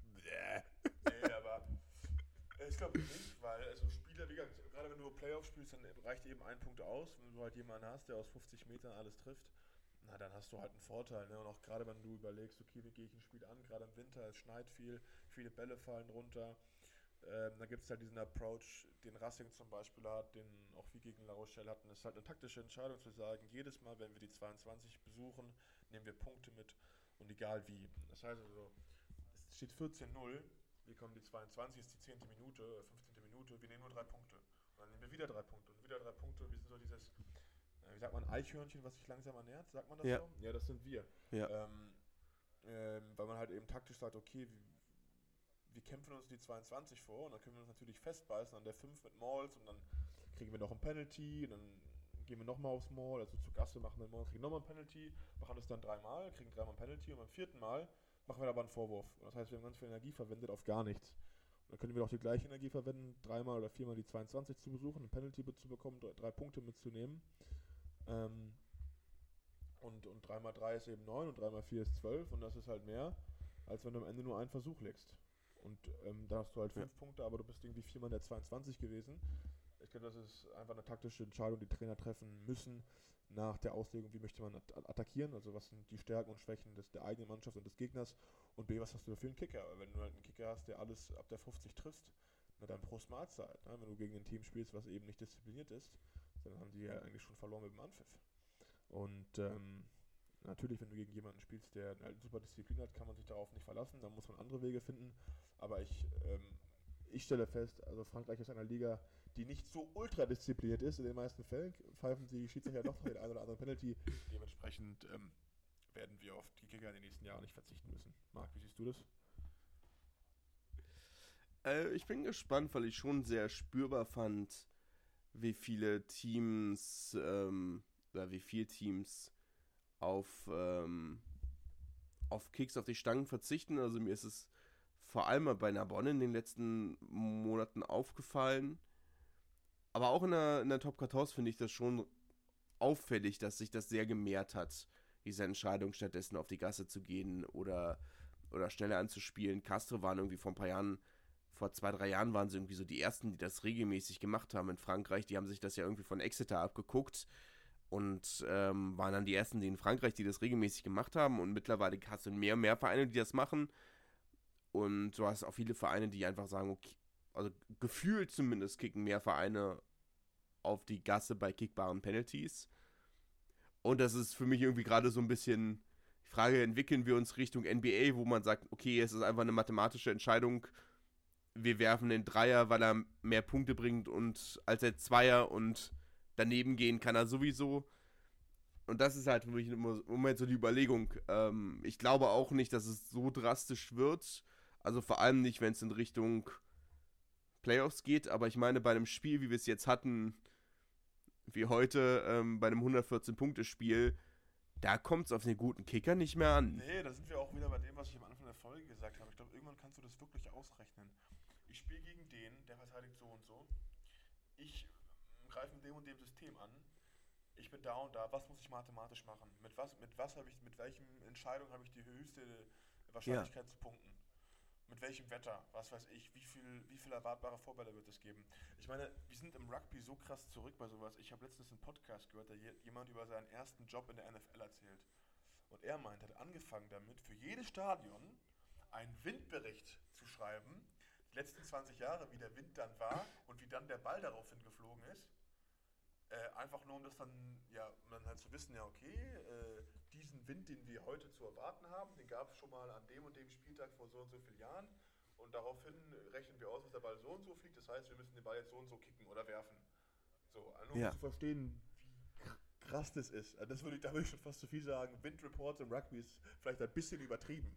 Aber ich glaube nicht, weil also Spieler, wie gesagt, gerade wenn du Playoff spielst, dann reicht eben ein Punkt aus. Wenn du halt jemanden hast, der aus 50 Metern alles trifft, na, dann hast du halt einen Vorteil. Ne? Und auch gerade wenn du überlegst, okay, wie gehe ich ein Spiel an, gerade im Winter, es schneit viel, viele Bälle fallen runter. Da gibt es halt diesen Approach, den Racing zum Beispiel hat, den auch wir gegen La Rochelle hatten. Es ist halt eine taktische Entscheidung zu sagen, jedes Mal, wenn wir die 22 besuchen, nehmen wir Punkte mit und egal wie. Das heißt also, es steht 14-0, wir kommen die 22, ist die 10. Minute, 15. Minute, wir nehmen nur 3 Punkte. Und dann nehmen wir wieder 3 Punkte und wieder 3 Punkte. Wir sind so dieses, wie sagt man, Eichhörnchen, was sich langsam ernährt, sagt man das so? Ja, das sind wir. Ja. Weil man halt eben taktisch sagt, okay, wir kämpfen uns die 22 vor und dann können wir uns natürlich festbeißen an der 5 mit Mauls und dann kriegen wir noch ein Penalty und dann gehen wir nochmal aufs Maul, also zu Gasse machen wir Maul, kriegen nochmal ein Penalty, machen das dann 3-mal, kriegen 3-mal ein Penalty und beim 4. Mal machen wir aber einen Vorwurf. Und das heißt, wir haben ganz viel Energie verwendet auf gar nichts. Und dann können wir auch die gleiche Energie verwenden, 3-mal oder 4-mal die 22 zu besuchen, ein Penalty zu bekommen, 3 Punkte mitzunehmen. Und 3x3 ist eben 9 und 3x4 ist 12 und das ist halt mehr, als wenn du am Ende nur einen Versuch legst. Und da hast du halt 5 Punkte, aber du bist irgendwie 4-mal in der 22 gewesen. Ich glaube, das ist einfach eine taktische Entscheidung, die Trainer treffen müssen nach der Auslegung, wie möchte man attackieren, also was sind die Stärken und Schwächen der eigenen Mannschaft und des Gegners und B, was hast du für einen Kicker? Wenn du halt einen Kicker hast, der alles ab der 50 trifft, na dann Prost Mahlzeit. Ne? Wenn du gegen ein Team spielst, was eben nicht diszipliniert ist, dann haben die ja eigentlich schon verloren mit dem Anpfiff. Und natürlich, wenn du gegen jemanden spielst, der halt super Disziplin hat, kann man sich darauf nicht verlassen, dann muss man andere Wege finden. Aber ich stelle fest, also Frankreich ist eine Liga, die nicht so ultra diszipliniert ist. In den meisten Fällen pfeifen die Schiedsrichter doch den einen oder anderen Penalty. Dementsprechend werden wir auf die Kicker in den nächsten Jahren nicht verzichten müssen. Marc, wie siehst du das? Ich bin gespannt, weil ich schon sehr spürbar fand, wie viele Teams oder wie viele Teams auf Kicks auf die Stangen verzichten. Also mir ist es vor allem bei Narbonne in den letzten Monaten aufgefallen. Aber auch in der Top 14 finde ich das schon auffällig, dass sich das sehr gemehrt hat, diese Entscheidung, stattdessen auf die Gasse zu gehen oder schneller anzuspielen. Castro waren irgendwie vor ein paar Jahren, vor 2, 3 Jahren waren sie irgendwie so die Ersten, die das regelmäßig gemacht haben in Frankreich. Die haben sich das ja irgendwie von Exeter abgeguckt und waren dann die Ersten, die in Frankreich, die das regelmäßig gemacht haben. Und mittlerweile hast du mehr und mehr Vereine, die das machen. Und du hast auch viele Vereine, die einfach sagen, okay, also gefühlt zumindest kicken mehr Vereine auf die Gasse bei kickbaren Penalties. Und das ist für mich irgendwie gerade so ein bisschen die Frage, entwickeln wir uns Richtung NBA, wo man sagt, okay, es ist einfach eine mathematische Entscheidung, wir werfen den Dreier, weil er mehr Punkte bringt und als der Zweier und daneben gehen kann er sowieso. Und das ist halt für mich im Moment so die Überlegung. Ich glaube auch nicht, dass es so drastisch wird. Also vor allem nicht, wenn es in Richtung Playoffs geht. Aber ich meine, bei einem Spiel, wie wir es jetzt hatten, wie heute, bei einem 114-Punkte-Spiel, da kommt es auf den guten Kicker nicht mehr an. Nee, da sind wir auch wieder bei dem, was ich am Anfang der Folge gesagt habe. Ich glaube, irgendwann kannst du das wirklich ausrechnen. Ich spiele gegen den, der verteidigt so und so. Ich greife mit dem und dem System an. Ich bin da und da. Was muss ich mathematisch machen? Mit welchen Entscheidungen habe ich die höchste Wahrscheinlichkeit zu punkten? Mit welchem Wetter? Was weiß ich? Wie viel erwartbare Vorbälle wird es geben? Ich meine, wir sind im Rugby so krass zurück bei sowas. Ich habe letztens einen Podcast gehört, da jemand über seinen ersten Job in der NFL erzählt. Und er meint, er hat angefangen damit, für jedes Stadion einen Windbericht zu schreiben, die letzten 20 Jahre, wie der Wind dann war und wie dann der Ball daraufhin geflogen ist. Einfach nur, um das dann, ja, dann halt zu wissen, ja, okay, diesen Wind, den wir heute zu erwarten haben, den gab es schon mal an dem und dem Spieltag vor so und so vielen Jahren. Und daraufhin rechnen wir aus, dass der Ball so und so fliegt. Das heißt, wir müssen den Ball jetzt so und so kicken oder werfen. So, nur um zu verstehen, wie krass das ist. Da würde ich schon fast zu viel sagen. Windreports im Rugby ist vielleicht ein bisschen übertrieben.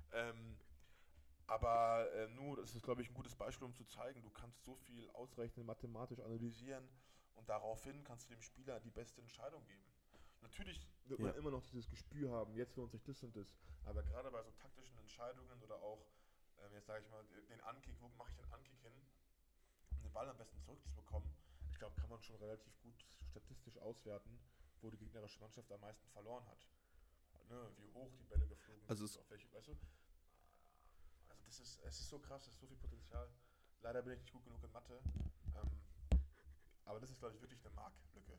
Aber nur, das ist, glaube ich, ein gutes Beispiel, um zu zeigen, du kannst so viel ausrechnen, mathematisch analysieren und daraufhin kannst du dem Spieler die beste Entscheidung geben. Natürlich wird man immer noch dieses Gespür haben, jetzt lohnt sich das und das. Aber gerade bei so taktischen Entscheidungen oder auch, jetzt sage ich mal, den Ankick, wo mache ich den Ankick hin, um den Ball am besten zurückzubekommen, ich glaube, kann man schon relativ gut statistisch auswerten, wo die gegnerische Mannschaft am meisten verloren hat. Ne, wie hoch die Bälle geflogen sind, auf welche, weißt du? Also es ist so krass, es ist so viel Potenzial. Leider bin ich nicht gut genug in Mathe. Aber das ist, glaube ich, wirklich eine Marktlücke.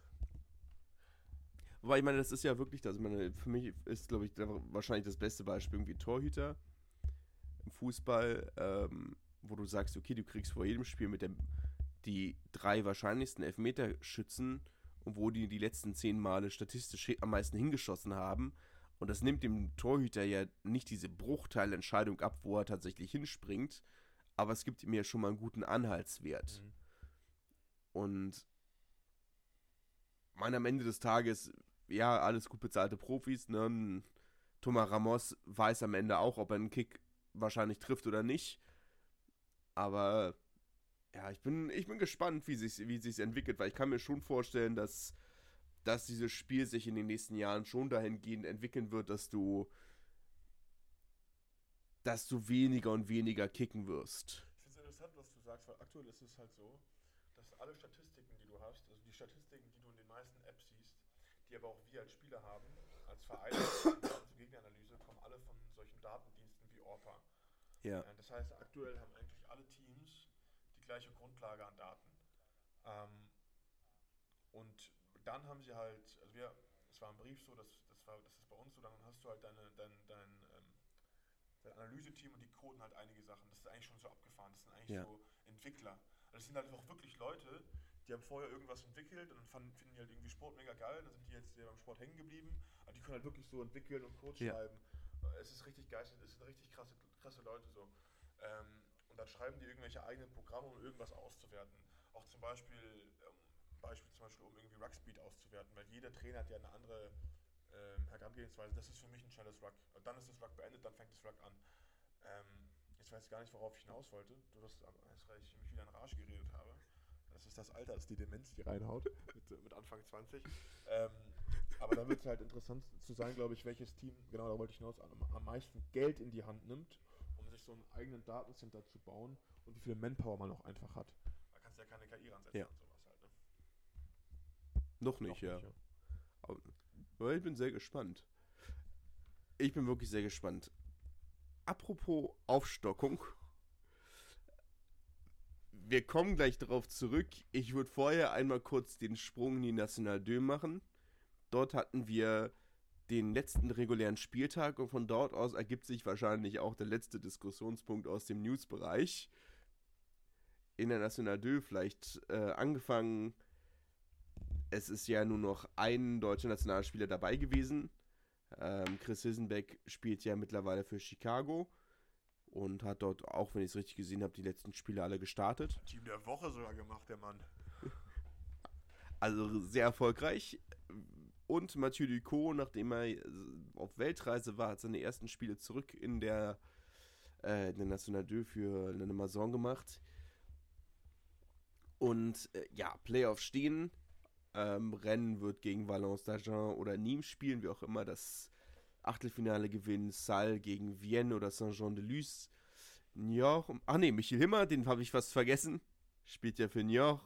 Wobei, ich meine, das ist ja wirklich, also für mich ist, glaube ich, wahrscheinlich das beste Beispiel irgendwie Torhüter im Fußball, wo du sagst, okay, du kriegst vor jedem Spiel die 3 wahrscheinlichsten Elfmeterschützen und wo die letzten 10 Male statistisch am meisten hingeschossen haben. Und das nimmt dem Torhüter ja nicht diese Bruchteilentscheidung ab, wo er tatsächlich hinspringt, aber es gibt ihm ja schon mal einen guten Anhaltswert. Mhm. Und am Ende des Tages, ja, alles gut bezahlte Profis, ne? Thomas Ramos weiß am Ende auch, ob er einen Kick wahrscheinlich trifft oder nicht. Aber ja, ich bin gespannt, wie sich's entwickelt, weil ich kann mir schon vorstellen, dass dieses Spiel sich in den nächsten Jahren schon dahingehend entwickeln wird, dass du weniger und weniger kicken wirst. Ich finde es interessant, was du sagst, weil aktuell ist es halt so, dass alle Statistiken, die du hast, also die Statistiken, die du in den meisten Apps siehst, die aber auch wir als Spieler haben, als Verein zur Gegneranalyse, kommen alle von solchen Datendiensten wie Orpa. Ja. Das heißt, aktuell haben eigentlich alle Teams die gleiche Grundlage an Daten. Und dann haben sie halt, es war ein Brief so, das ist bei uns so, dann hast du halt dein Analyseteam und die coden halt einige Sachen. Das ist eigentlich schon so abgefahren. Das sind eigentlich so Entwickler. Also das sind halt auch wirklich Leute, die haben vorher irgendwas entwickelt und dann finden die halt irgendwie Sport mega geil, dann sind die jetzt beim Sport hängen geblieben. Aber die können halt wirklich so entwickeln und Code schreiben. Es ist richtig geil, es sind richtig krasse Leute so. Und dann schreiben die irgendwelche eigenen Programme, um irgendwas auszuwerten. Auch zum Beispiel, um irgendwie Ruckspeed auszuwerten, weil jeder Trainer hat ja eine andere Herangehensweise. Das ist für mich ein schnelles Ruck. Und dann ist das Ruck beendet, dann fängt das Ruck an. Jetzt weiß ich gar nicht, worauf ich hinaus wollte. Weil ich mich wieder in Rage geredet habe. Das ist das Alter, das ist die Demenz, die reinhaut, mit Anfang 20. Aber dann wird es halt interessant zu sein, glaube ich, welches Team, genau da wollte ich hinaus, am meisten Geld in die Hand nimmt, um sich so einen eigenen Datencenter zu bauen und wie viel Manpower man auch einfach hat. Da kannst du ja keine KI ransetzen und sowas. Noch nicht, ja. Aber ich bin sehr gespannt. Ich bin wirklich sehr gespannt. Apropos Aufstockung. Wir kommen gleich darauf zurück. Ich würde vorher einmal kurz den Sprung in die National 2 machen. Dort hatten wir den letzten regulären Spieltag und von dort aus ergibt sich wahrscheinlich auch der letzte Diskussionspunkt aus dem News-Bereich. In der National 2 vielleicht angefangen. Es ist ja nur noch ein deutscher Nationalspieler dabei gewesen. Chris Hissenbeck spielt ja mittlerweile für Chicago und hat dort, auch wenn ich es richtig gesehen habe, die letzten Spiele alle gestartet. Team der Woche sogar gemacht, der Mann. Also sehr erfolgreich. Und Mathieu Ducot, nachdem er auf Weltreise war, hat seine ersten Spiele zurück in der National 2 für eine Maison gemacht. Und Playoffs stehen. Rennes wird gegen Valence d'Agen oder Nîmes spielen, wie auch immer. Das Achtelfinale gewinnen Salle gegen Vienne oder Saint-Jean-de-Luz. Niort. Michel Himmer, den habe ich fast vergessen. Spielt ja für Niort.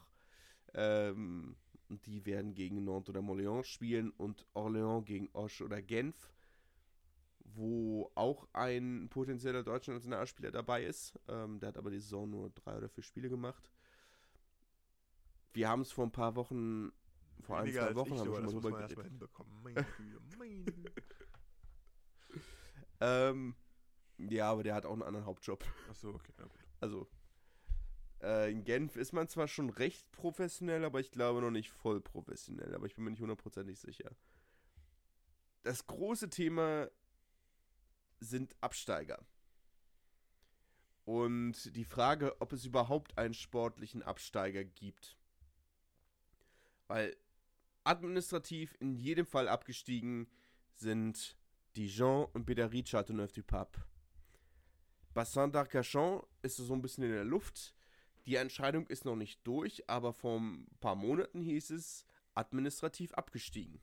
Die werden gegen Nantes oder Montléon spielen und Orléans gegen Auch oder Genf, wo auch ein potenzieller deutscher Nationalspieler dabei ist. Der hat aber die Saison nur 3 oder 4 Spiele gemacht. Wir haben es vor ein paar Wochen, vor 1-2 Wochen, haben wir schon mal drüber geredet. Ja, aber der hat auch einen anderen Hauptjob. Achso, okay, ja gut. Also, in Genf ist man zwar schon recht professionell, aber ich glaube noch nicht voll professionell. Aber ich bin mir nicht 100% sicher. Das große Thema sind Absteiger. Und die Frage, ob es überhaupt einen sportlichen Absteiger gibt. Weil administrativ in jedem Fall abgestiegen sind Dijon und Bidary Châteauneuf-du-Pape. Bassin d'Arcachon ist so ein bisschen in der Luft. Die Entscheidung ist noch nicht durch, aber vor ein paar Monaten hieß es administrativ abgestiegen.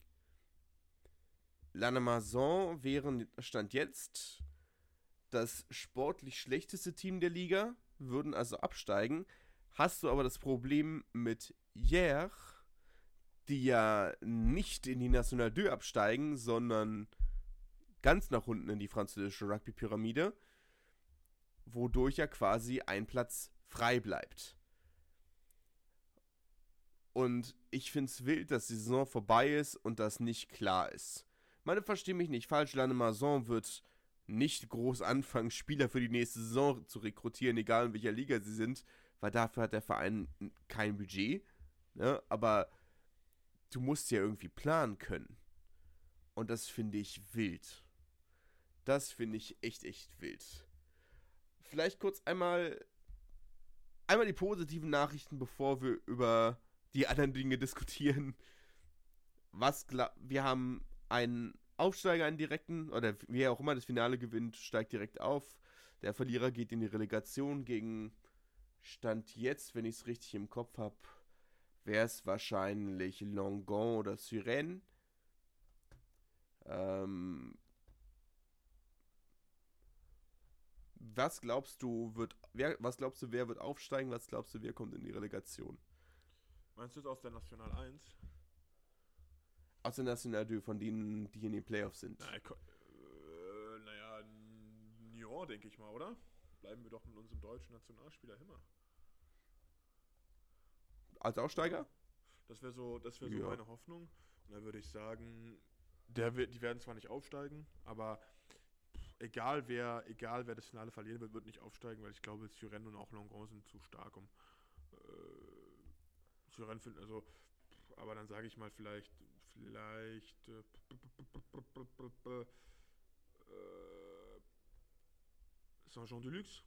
Lannemezan wäre Stand jetzt das sportlich schlechteste Team der Liga, würden also absteigen. Hast du aber das Problem mit Hyères, die ja nicht in die National 2 absteigen, sondern ganz nach unten in die französische Rugby-Pyramide, wodurch ja quasi ein Platz frei bleibt. Und ich finde es wild, dass die Saison vorbei ist und das nicht klar ist. Verstehe mich nicht falsch, Lannemezan wird nicht groß anfangen, Spieler für die nächste Saison zu rekrutieren, egal in welcher Liga sie sind, weil dafür hat der Verein kein Budget. Ne? Aber du musst ja irgendwie planen können. Und das finde ich wild. Das finde ich echt, echt wild. Vielleicht kurz einmal die positiven Nachrichten, bevor wir über die anderen Dinge diskutieren. Wir haben einen Aufsteiger, einen direkten, oder wer auch immer das Finale gewinnt, steigt direkt auf. Der Verlierer geht in die Relegation gegen Stand jetzt, wenn ich es richtig im Kopf habe, wäre es wahrscheinlich Langon oder Suresnes. Was glaubst du, wer wird aufsteigen? Was glaubst du, wer kommt in die Relegation? Meinst du es aus der National 1? Aus der National 2, von denen, die in den Playoffs sind. Niort, denke ich mal, oder? Bleiben wir doch mit unserem deutschen Nationalspieler Himmer. Als Aufsteiger? Das wäre so meine Hoffnung. Und dann würde ich sagen, die werden zwar nicht aufsteigen, aber egal wer das Finale verlieren wird nicht aufsteigen, weil ich glaube, Suresnes und auch Langon sind zu stark, um Suresnes finden, also, aber dann sage ich mal vielleicht Saint-Jean-de-Luz.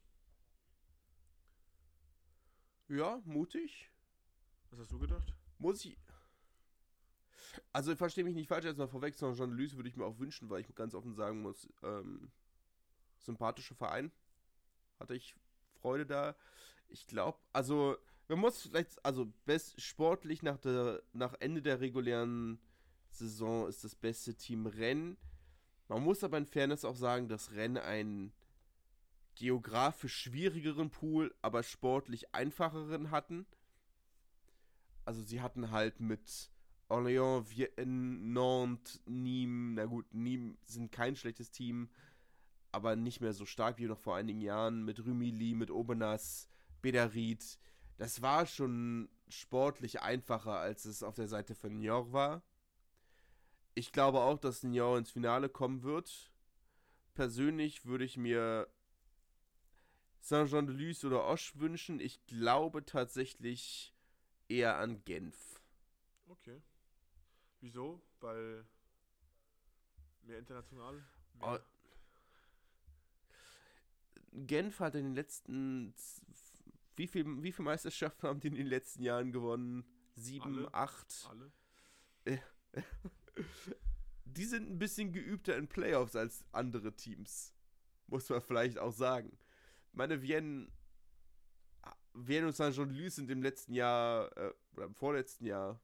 Ja, mutig. Was hast du gedacht? Muss ich. Also, ich verstehe mich nicht falsch, jetzt mal vorweg, Saint-Jean-de-Luz würde ich mir auch wünschen, weil ich ganz offen sagen muss, sympathischer Verein. Hatte ich Freude da. Ich glaube, also, man muss vielleicht, also, sportlich nach Ende der regulären Saison ist das beste Team Rennes. Man muss aber in Fairness auch sagen, dass Rennes einen geografisch schwierigeren Pool, aber sportlich einfacheren hatten. Also sie hatten halt mit Orléans, Nantes, Nîmes, na gut, Nîmes sind kein schlechtes Team, aber nicht mehr so stark wie noch vor einigen Jahren mit Rumilly, mit Aubenas, Bédarried. Das war schon sportlich einfacher, als es auf der Seite von Niort war. Ich glaube auch, dass Niort ins Finale kommen wird. Persönlich würde ich mir Saint-Jean-de-Luz oder Auch wünschen. Ich glaube tatsächlich eher an Genf. Okay. Wieso? Weil mehr international? Oh, Mehr? Genf hat in den letzten. Wie viel Meisterschaften haben die in den letzten Jahren gewonnen? 7, Alle. 8. Alle? Die sind ein bisschen geübter in Playoffs als andere Teams. Muss man vielleicht auch sagen. Ich meine, Vienne und Saint-Jean-de-Luz sind im letzten Jahr, oder im vorletzten Jahr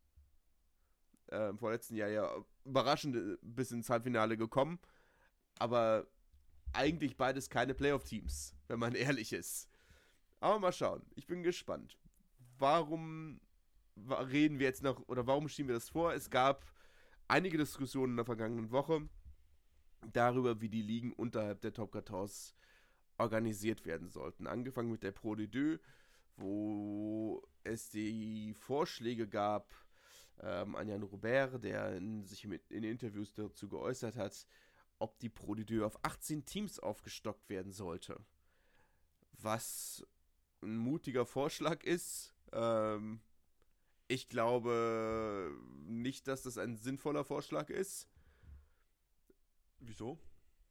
ja überraschend bis ins Halbfinale gekommen. Aber eigentlich beides keine Playoff-Teams, wenn man ehrlich ist. Aber mal schauen. Ich bin gespannt. Warum reden wir jetzt noch, oder warum schieben wir das vor? Es gab einige Diskussionen in der vergangenen Woche darüber, wie die Ligen unterhalb der Top 14 organisiert werden sollten. Angefangen mit der Pro D2, wo es die Vorschläge gab, an Jan Robert, der sich in Interviews dazu geäußert hat, ob die Pro D2 auf 18 Teams aufgestockt werden sollte. Was ein mutiger Vorschlag ist. Ich glaube nicht, dass das ein sinnvoller Vorschlag ist. Wieso?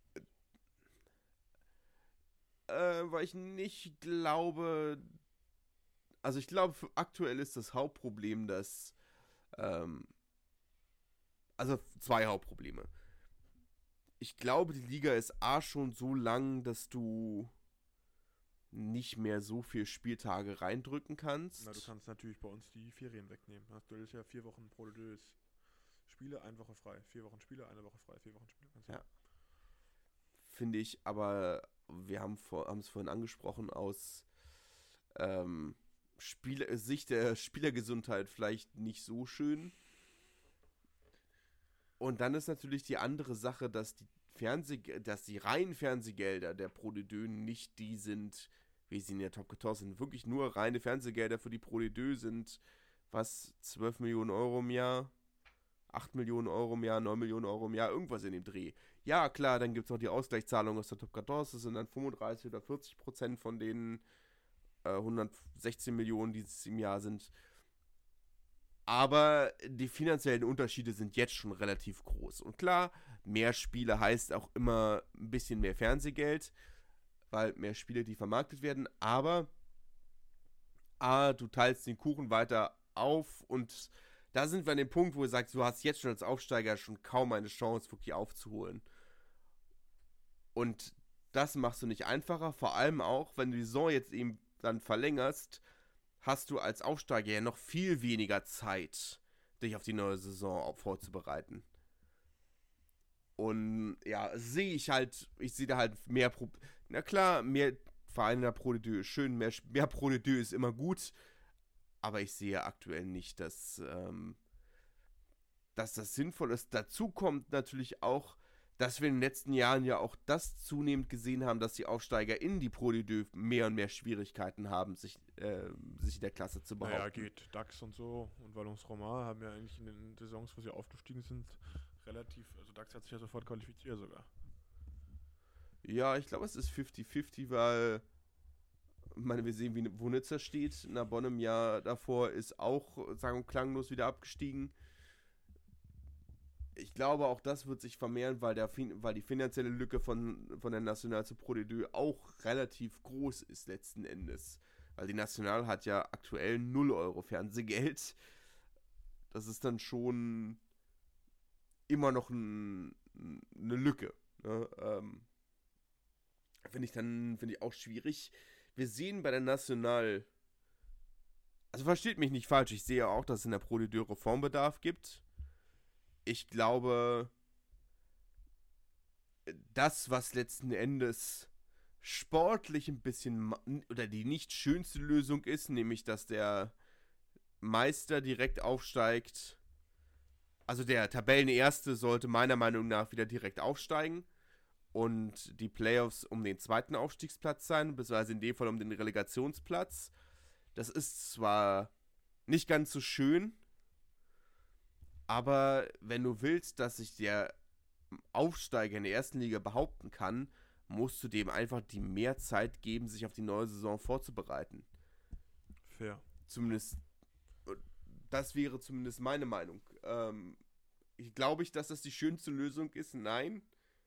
Weil ich nicht glaube. Also ich glaube, aktuell ist das Hauptproblem, dass. Also zwei Hauptprobleme. Ich glaube, die Liga ist schon so lang, dass du nicht mehr so viel Spieltage reindrücken kannst. Na, du kannst natürlich bei uns die Ferien wegnehmen. Du hast ja 4 Wochen Pro D2 Spiele, 1 Woche frei. 4 Wochen Spiele, 1 Woche frei. 4 Wochen Spiele. Ja. Finde ich, aber wir haben es vorhin angesprochen, aus Sicht der Spielergesundheit vielleicht nicht so schön. Und dann ist natürlich die andere Sache, dass die reinen Fernsehgelder der Pro D2 nicht die sind, wie sie in der Top 14 sind. Wirklich nur reine Fernsehgelder für die Pro D2 sind, 12 Millionen Euro im Jahr, 8 Millionen Euro im Jahr, 9 Millionen Euro im Jahr, irgendwas in dem Dreh. Ja, klar, dann gibt es noch die Ausgleichszahlungen aus der Top 14, das sind dann 35 oder 40% von den 116 Millionen, die es im Jahr sind. Aber die finanziellen Unterschiede sind jetzt schon relativ groß. Und klar, mehr Spiele heißt auch immer ein bisschen mehr Fernsehgeld, weil mehr Spiele, die vermarktet werden. Aber du teilst den Kuchen weiter auf und da sind wir an dem Punkt, wo du sagst, du hast jetzt schon als Aufsteiger schon kaum eine Chance, wirklich aufzuholen. Und das machst du nicht einfacher, vor allem auch, wenn du die Saison jetzt eben dann verlängerst, hast du als Aufsteiger ja noch viel weniger Zeit, dich auf die neue Saison vorzubereiten. Und ja, ich sehe da halt mehr na klar, mehr Vereine in der Pro D2 ist schön, mehr Pro D2 ist immer gut, aber ich sehe aktuell nicht, dass das sinnvoll ist. Dazu kommt natürlich auch, dass wir in den letzten Jahren ja auch das zunehmend gesehen haben, dass die Aufsteiger in die Pro D2 mehr und mehr Schwierigkeiten haben, sich in der Klasse zu behaupten. Naja, geht. DAX und so und Valence Romain haben ja eigentlich in den Saisons, wo sie aufgestiegen sind, also DAX hat sich ja sofort qualifiziert sogar. Ja, ich glaube, es ist 50-50, weil wir sehen, wo Nizza steht. Narbonne im Jahr davor ist auch, sagen wir, klanglos wieder abgestiegen. Ich glaube, auch das wird sich vermehren, weil die finanzielle Lücke von der National zu Pro D2 auch relativ groß ist letzten Endes. Weil die National hat ja aktuell 0 Euro Fernsehgeld. Das ist dann schon immer noch eine Lücke. Ne? Finde ich auch schwierig. Wir sehen bei der National, also versteht mich nicht falsch, ich sehe auch, dass es in der Pro D2 Reformbedarf gibt. Ich glaube, das, was letzten Endes sportlich ein bisschen oder die nicht schönste Lösung ist, nämlich dass der Meister direkt aufsteigt also der Tabellenerste sollte meiner Meinung nach wieder direkt aufsteigen und die Playoffs um den zweiten Aufstiegsplatz sein, beziehungsweise in dem Fall um den Relegationsplatz. Das ist zwar nicht ganz so schön, aber wenn du willst, dass sich der Aufsteiger in der ersten Liga behaupten kann, musst du dem einfach die mehr Zeit geben, sich auf die neue Saison vorzubereiten. Fair. Zumindest, das wäre zumindest meine Meinung. Glaube ich, dass das die schönste Lösung ist? Nein.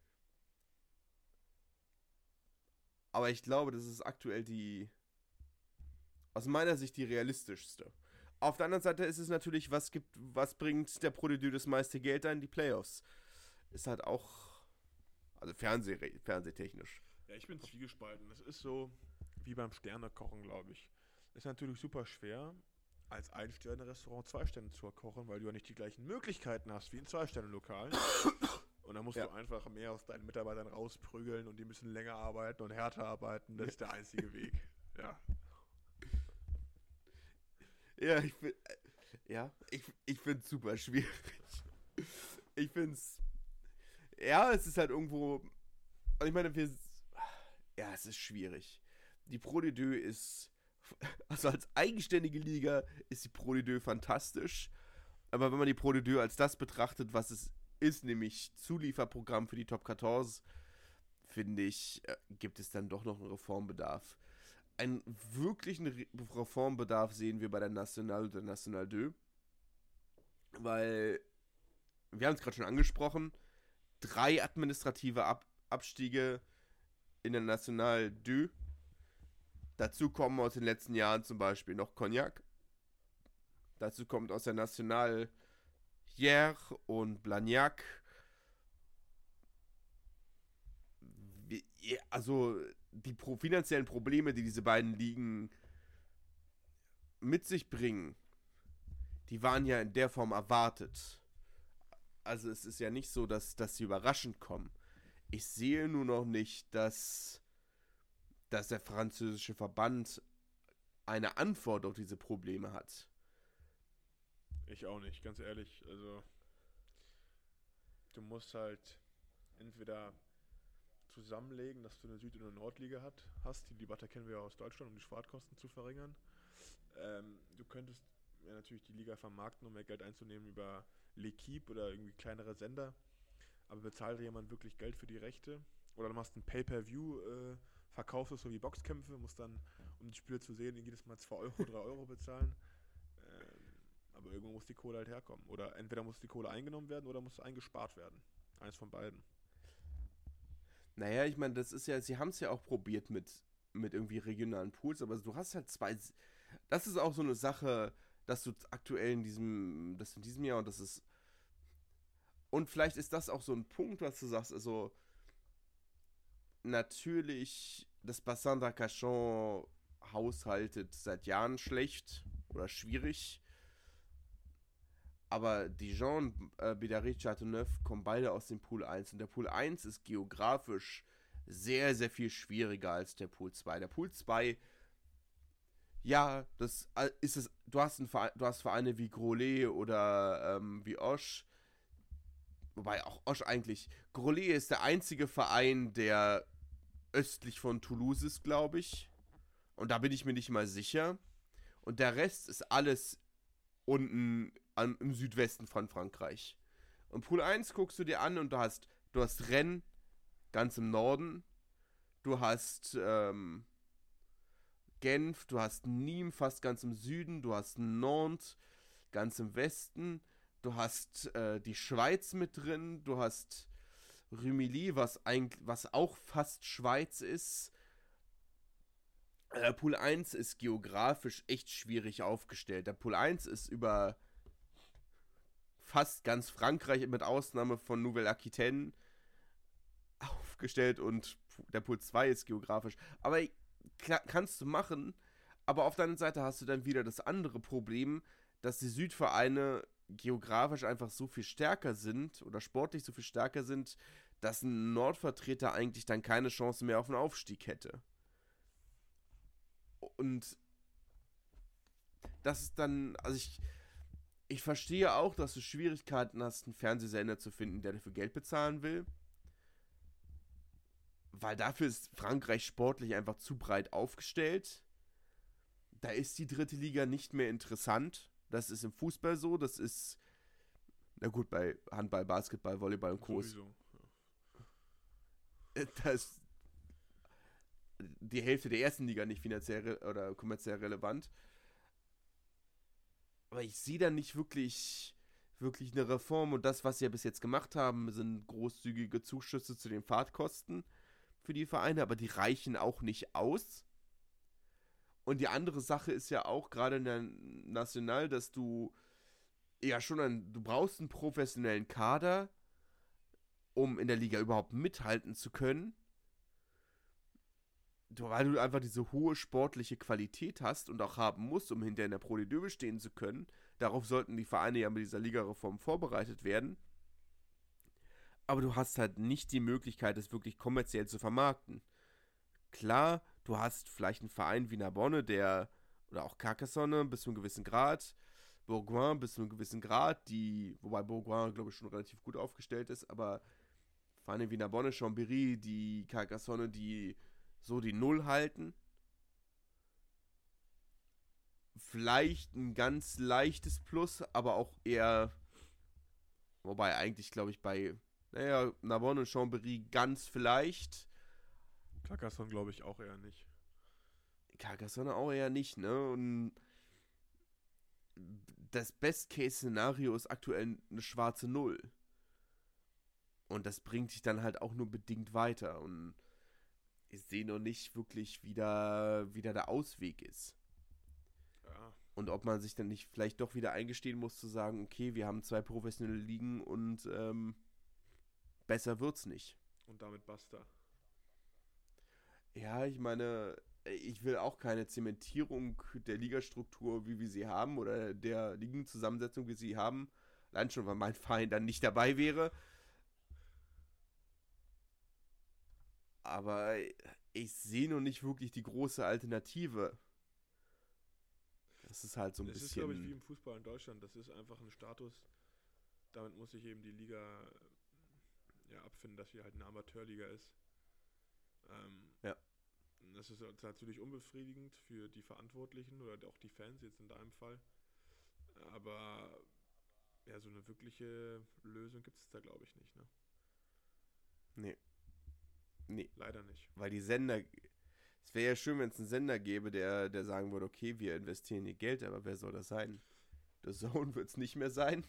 Aber ich glaube, das ist aktuell aus meiner Sicht die realistischste. Auf der anderen Seite ist es natürlich, was bringt der Pro de Deux das meiste Geld ein? Die Playoffs. Ist halt auch, also fernsehtechnisch. Ja, ich bin zwiegespalten. Das ist so wie beim Sternekochen, glaube ich. Ist natürlich super schwer, als Ein-Sterne-Restaurant 2 Sterne zu kochen, weil du ja nicht die gleichen Möglichkeiten hast wie ein 2-Sterne-Lokal. Und da musst du einfach mehr aus deinen Mitarbeitern rausprügeln und die müssen länger arbeiten und härter arbeiten. Das ist der einzige Weg. Ja. Ja, ich finde es super schwierig. Ich finde es, ja, es ist halt irgendwo, ich meine, es ist schwierig. Die Pro de Deux ist, also als eigenständige Liga ist die Pro de Deux fantastisch, aber wenn man die Pro de Deux als das betrachtet, was es ist, nämlich Zulieferprogramm für die Top 14, finde ich, gibt es dann doch noch einen Reformbedarf. Einen wirklichen Reformbedarf sehen wir bei der Nationale und der National 2, weil, wir haben es gerade schon angesprochen, 3 administrative Abstiege in der National 2. Dazu kommen aus den letzten Jahren zum Beispiel noch Cognac. Dazu kommt aus der National Hyères und Blagnac. Also die finanziellen Probleme, die diese beiden Ligen mit sich bringen, die waren ja in der Form erwartet. Also es ist ja nicht so, dass sie überraschend kommen. Ich sehe nur noch nicht, dass der französische Verband eine Antwort auf diese Probleme hat. Ich auch nicht, ganz ehrlich. Also du musst halt entweder zusammenlegen, dass du eine Süd- und eine Nordliga hast. Die Debatte kennen wir ja aus Deutschland, um die Fahrtkosten zu verringern. Du könntest ja natürlich die Liga vermarkten, um mehr Geld einzunehmen über L'Equipe oder irgendwie kleinere Sender. Aber bezahlt jemand wirklich Geld für die Rechte? Oder du machst ein Pay-Per-View, verkaufst es so wie Boxkämpfe, musst dann, um die Spiele zu sehen, jedes Mal 2 Euro, 3 Euro bezahlen. Aber irgendwo muss die Kohle halt herkommen. Oder entweder muss die Kohle eingenommen werden oder muss eingespart werden. Eins von beiden. Naja, ich meine, das ist ja, sie haben es ja auch probiert mit irgendwie regionalen Pools, aber du hast halt 2. Das ist auch so eine Sache, dass du aktuell in diesem Jahr und das ist. Und vielleicht ist das auch so ein Punkt, was du sagst, also natürlich, das Bassin d'Arcachon haushaltet seit Jahren schlecht oder schwierig. Aber Dijon und Bidarritz Châteauneuf kommen beide aus dem Pool 1. Und der Pool 1 ist geografisch sehr, sehr viel schwieriger als der Pool 2. Der Pool 2, ja, das ist es. Du hast Vereine wie Grolet oder wie Auch. Wobei auch Auch eigentlich. Grolet ist der einzige Verein, der östlich von Toulouse ist, glaube ich. Und da bin ich mir nicht mal sicher. Und der Rest ist alles unten im Südwesten von Frankreich. Und Pool 1 guckst du dir an und du hast Rennes ganz im Norden. Du hast Genf, du hast Nîmes fast ganz im Süden. Du hast Nantes ganz im Westen. Du hast die Schweiz mit drin. Du hast Rumilly, was auch fast Schweiz ist. Pool 1 ist geografisch echt schwierig aufgestellt. Der Pool 1 ist über fast ganz Frankreich mit Ausnahme von Nouvelle-Aquitaine aufgestellt und der Pool 2 ist geografisch. Aber kannst du machen, aber auf der anderen Seite hast du dann wieder das andere Problem, dass die Südvereine geografisch einfach so viel stärker sind oder sportlich so viel stärker sind, dass ein Nordvertreter eigentlich dann keine Chance mehr auf einen Aufstieg hätte. Und das ist dann, also Ich verstehe auch, dass du Schwierigkeiten hast, einen Fernsehsender zu finden, der dafür Geld bezahlen will. Weil dafür ist Frankreich sportlich einfach zu breit aufgestellt. Da ist die dritte Liga nicht mehr interessant. Das ist im Fußball so, das ist, na gut, bei Handball, Basketball, Volleyball und Co. Sowieso. Da ist die Hälfte der ersten Liga nicht finanziell oder kommerziell relevant. Aber ich sehe da nicht wirklich eine Reform. Und das, was sie ja bis jetzt gemacht haben, sind großzügige Zuschüsse zu den Fahrtkosten für die Vereine, aber die reichen auch nicht aus. Und die andere Sache ist ja auch, gerade in der National, dass du ja schon du brauchst einen professionellen Kader, um in der Liga überhaupt mithalten zu können. Weil du einfach diese hohe sportliche Qualität hast und auch haben musst, um hinter in der Pro D2 stehen zu können. Darauf sollten die Vereine ja mit dieser Ligareform vorbereitet werden. Aber du hast halt nicht die Möglichkeit, es wirklich kommerziell zu vermarkten. Klar, du hast vielleicht einen Verein wie Narbonne, oder auch Carcassonne bis zu einem gewissen Grad, Bourgoin bis zu einem gewissen Grad, wobei Bourgoin, glaube ich, schon relativ gut aufgestellt ist, aber Vereine wie Narbonne, Chambéry, die Carcassonne, die so die Null halten. Vielleicht ein ganz leichtes Plus, aber auch eher, wobei eigentlich, glaube ich, Narbonne und Chambéry ganz vielleicht. Carcassonne glaube ich auch eher nicht. Carcassonne auch eher nicht, ne? Und das Best-Case-Szenario ist aktuell eine schwarze Null. Und das bringt dich dann halt auch nur bedingt weiter. Und ich sehe noch nicht wirklich, wie da der Ausweg ist. Ja. Und ob man sich dann nicht vielleicht doch wieder eingestehen muss, zu sagen, okay, wir haben 2 professionelle Ligen und besser wird's nicht. Und damit basta. Ja, ich meine, ich will auch keine Zementierung der Ligastruktur, wie wir sie haben, oder der Ligenzusammensetzung, wie wir sie haben. Allein schon, weil mein Verein dann nicht dabei wäre. Aber ich sehe noch nicht wirklich die große Alternative. Das ist halt so ein Das bisschen. ist, glaube ich, wie im Fußball in Deutschland. Das ist einfach ein Status. Damit muss sich eben die Liga abfinden, dass sie halt eine Amateurliga ist. Ja. Das ist natürlich unbefriedigend für die Verantwortlichen oder auch die Fans jetzt in deinem Fall. Aber ja, so eine wirkliche Lösung gibt es da, glaube ich, nicht. Ne? Nee. Leider nicht. Weil die Sender. Es wäre ja schön, wenn es einen Sender gäbe, der sagen würde, okay, wir investieren hier Geld, aber wer soll das sein? The Zone wird es nicht mehr sein.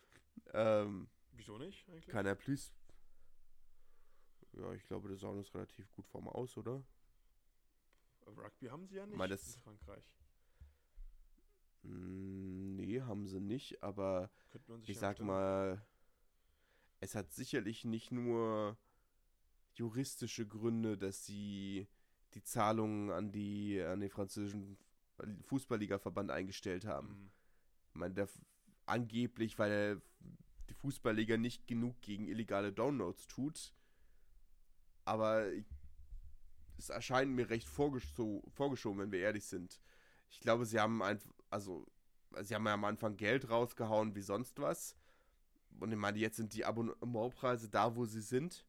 Wieso nicht eigentlich? Canal Plus. Ja, ich glaube, The Zone ist relativ gut vorm Aus, oder? Rugby haben sie ja nicht in Frankreich. Nee, haben sie nicht, aber Könnte man sich ich sag mal, es hat sicherlich nicht nur juristische Gründe, dass sie die Zahlungen an den französischen Fußballliga-Verband eingestellt haben. Ich meine, angeblich, weil die Fußballliga nicht genug gegen illegale Downloads tut, aber es erscheint mir recht vorgeschoben, wenn wir ehrlich sind. Ich glaube, sie haben sie haben ja am Anfang Geld rausgehauen wie sonst was. Und ich meine, jetzt sind die Abonnementpreise da, wo sie sind.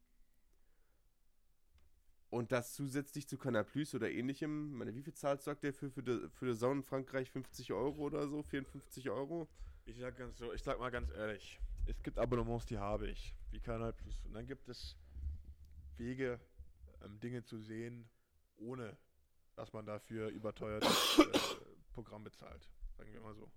Und das zusätzlich zu Canal Plus oder ähnlichem. Ich meine, wie viel zahlt sagt der für die Zone in Frankreich? 50 Euro oder so? 54 Euro? Ich sag mal ganz ehrlich, es gibt Abonnements, die habe ich, wie Kanal Plus. Und dann gibt es Wege, Dinge zu sehen, ohne dass man dafür überteuertes Programm bezahlt. Sagen wir mal so.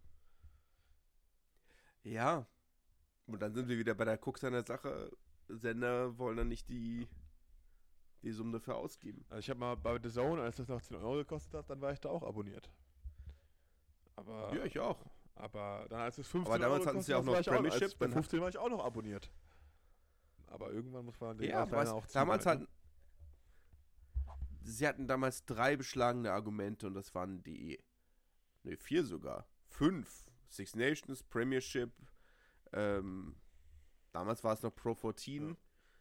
Ja. Und dann sind wir wieder bei der Krux an der Sache. Sender wollen dann nicht die Summe dafür ausgeben. Also ich habe mal bei The Zone, als das noch 10 Euro gekostet hat, dann war ich da auch abonniert. Aber ja, ich auch. Aber dann als es 15 aber damals Euro hatten sie ja auch noch Premiership. Bei 15 war ich auch noch abonniert. Aber irgendwann muss man den auch damals hatten sie hatten damals 3 beschlagene Argumente und das waren 4 sogar. 5. Six Nations, Premiership, damals war es noch Pro 14,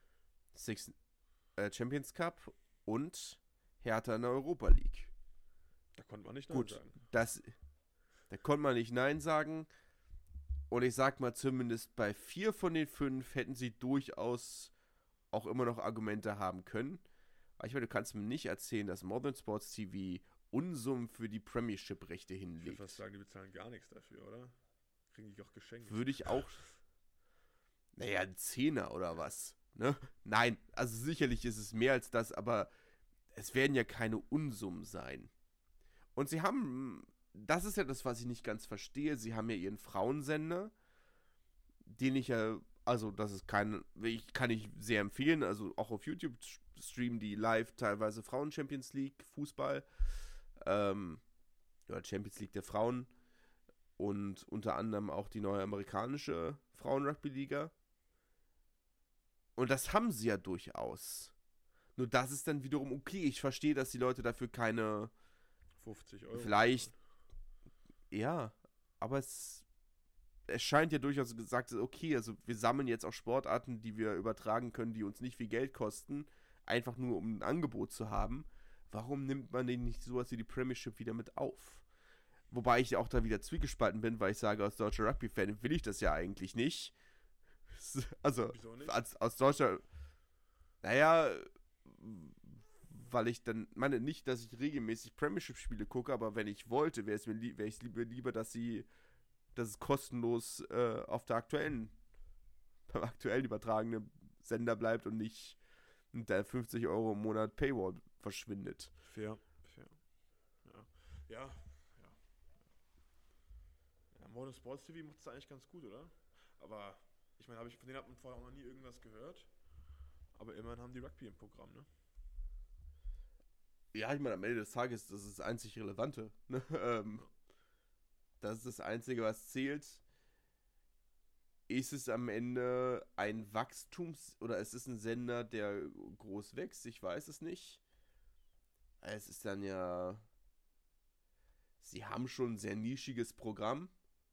Champions Cup und Hertha in der Europa League. Da konnte man nicht Nein sagen. Da konnte man nicht Nein sagen. Und ich sag mal, zumindest bei 4 von den 5 hätten sie durchaus auch immer noch Argumente haben können. Aber ich meine, du kannst mir nicht erzählen, dass Modern Sports TV Unsummen für die Premiership-Rechte Ich hinlegt. würde fast sagen, die bezahlen gar nichts dafür, oder? Kriegen die auch geschenkt. Würde ich auch. Naja, ein Zehner oder was. Ne? Nein, also sicherlich ist es mehr als das, aber es werden ja keine Unsummen sein. Und sie haben, das ist ja das, was ich nicht ganz verstehe, sie haben ja ihren Frauensender, den ich ja, also das ist kann ich sehr empfehlen, also auch auf YouTube streamen die live teilweise Frauen-Champions League, Fußball, Champions League der Frauen und unter anderem auch die neue amerikanische Frauen-Rugby-Liga. Und das haben sie ja durchaus. Nur das ist dann wiederum okay. Ich verstehe, dass die Leute dafür keine 50 Euro. Vielleicht. Ja, aber es scheint ja durchaus gesagt, okay, also wir sammeln jetzt auch Sportarten, die wir übertragen können, die uns nicht viel Geld kosten, einfach nur um ein Angebot zu haben. Warum nimmt man denn nicht sowas wie die Premiership wieder mit auf? Wobei ich auch da wieder zwiegespalten bin, weil ich sage, als deutscher Rugby-Fan will ich das ja eigentlich nicht. Also, Wieso nicht? als deutscher, naja, weil ich dann, meine nicht, dass ich regelmäßig Premiership-Spiele gucke, aber wenn ich wollte, wäre ich lieber, dass es kostenlos beim aktuellen übertragenen Sender bleibt und nicht mit der 50 Euro im Monat Paywall verschwindet. Fair. Ja. Modern Sports TV macht es eigentlich ganz gut, oder? Aber ich meine, von denen hat man vorher auch noch nie irgendwas gehört. Aber immerhin haben die Rugby im Programm, ne? Ja, ich meine, am Ende des Tages, das ist das einzig Relevante. Ne? Das ist das Einzige, was zählt. Ist es am Ende ein oder ist es ein Sender, der groß wächst? Ich weiß es nicht. Es ist dann ja... Sie haben schon ein sehr nischiges Programm.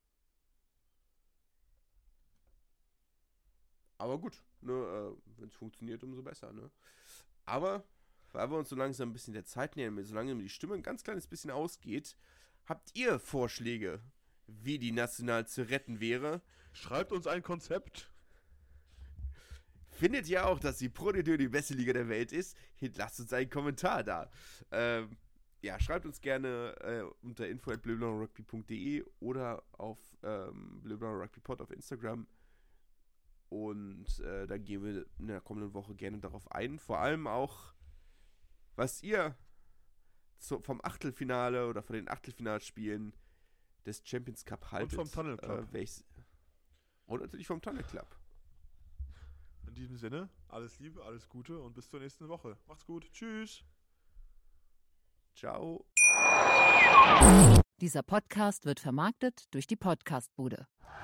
Aber gut, ne, wenn es funktioniert, umso besser, ne? Aber, weil wir uns so langsam ein bisschen der Zeit nähern, so langsam die Stimme ein ganz kleines bisschen ausgeht, habt ihr Vorschläge, wie die national zu retten wäre? Schreibt uns ein Konzept. Findet ihr auch, dass die Pro D2 die beste Liga der Welt ist? Lasst uns einen Kommentar da. Schreibt uns gerne unter info@bleublauerrugby.de oder auf bleublauerrugbypod auf Instagram. Und dann gehen wir in der kommenden Woche gerne darauf ein. Vor allem auch, was ihr vom Achtelfinale oder von den Achtelfinalspielen des Champions Cup haltet. Und vom Tunnel Club. Und natürlich vom Tunnel Club. In diesem Sinne, alles Liebe, alles Gute und bis zur nächsten Woche. Macht's gut. Tschüss. Ciao. Dieser Podcast wird vermarktet durch die Podcastbude.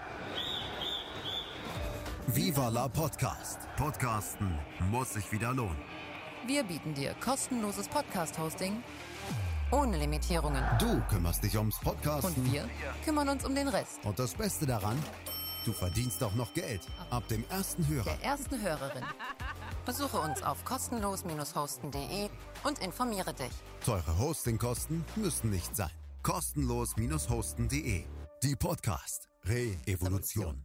Viva la Podcast. Podcasten muss sich wieder lohnen. Wir bieten dir kostenloses Podcast-Hosting ohne Limitierungen. Du kümmerst dich ums Podcasten. Und wir kümmern uns um den Rest. Und das Beste daran, du verdienst auch noch Geld. Ab dem ersten Hörer. Der ersten Hörerin. Besuche uns auf kostenlos-hosten.de und informiere dich. Teure Hostingkosten müssen nicht sein. Kostenlos-hosten.de. Die Podcast Re-Evolution.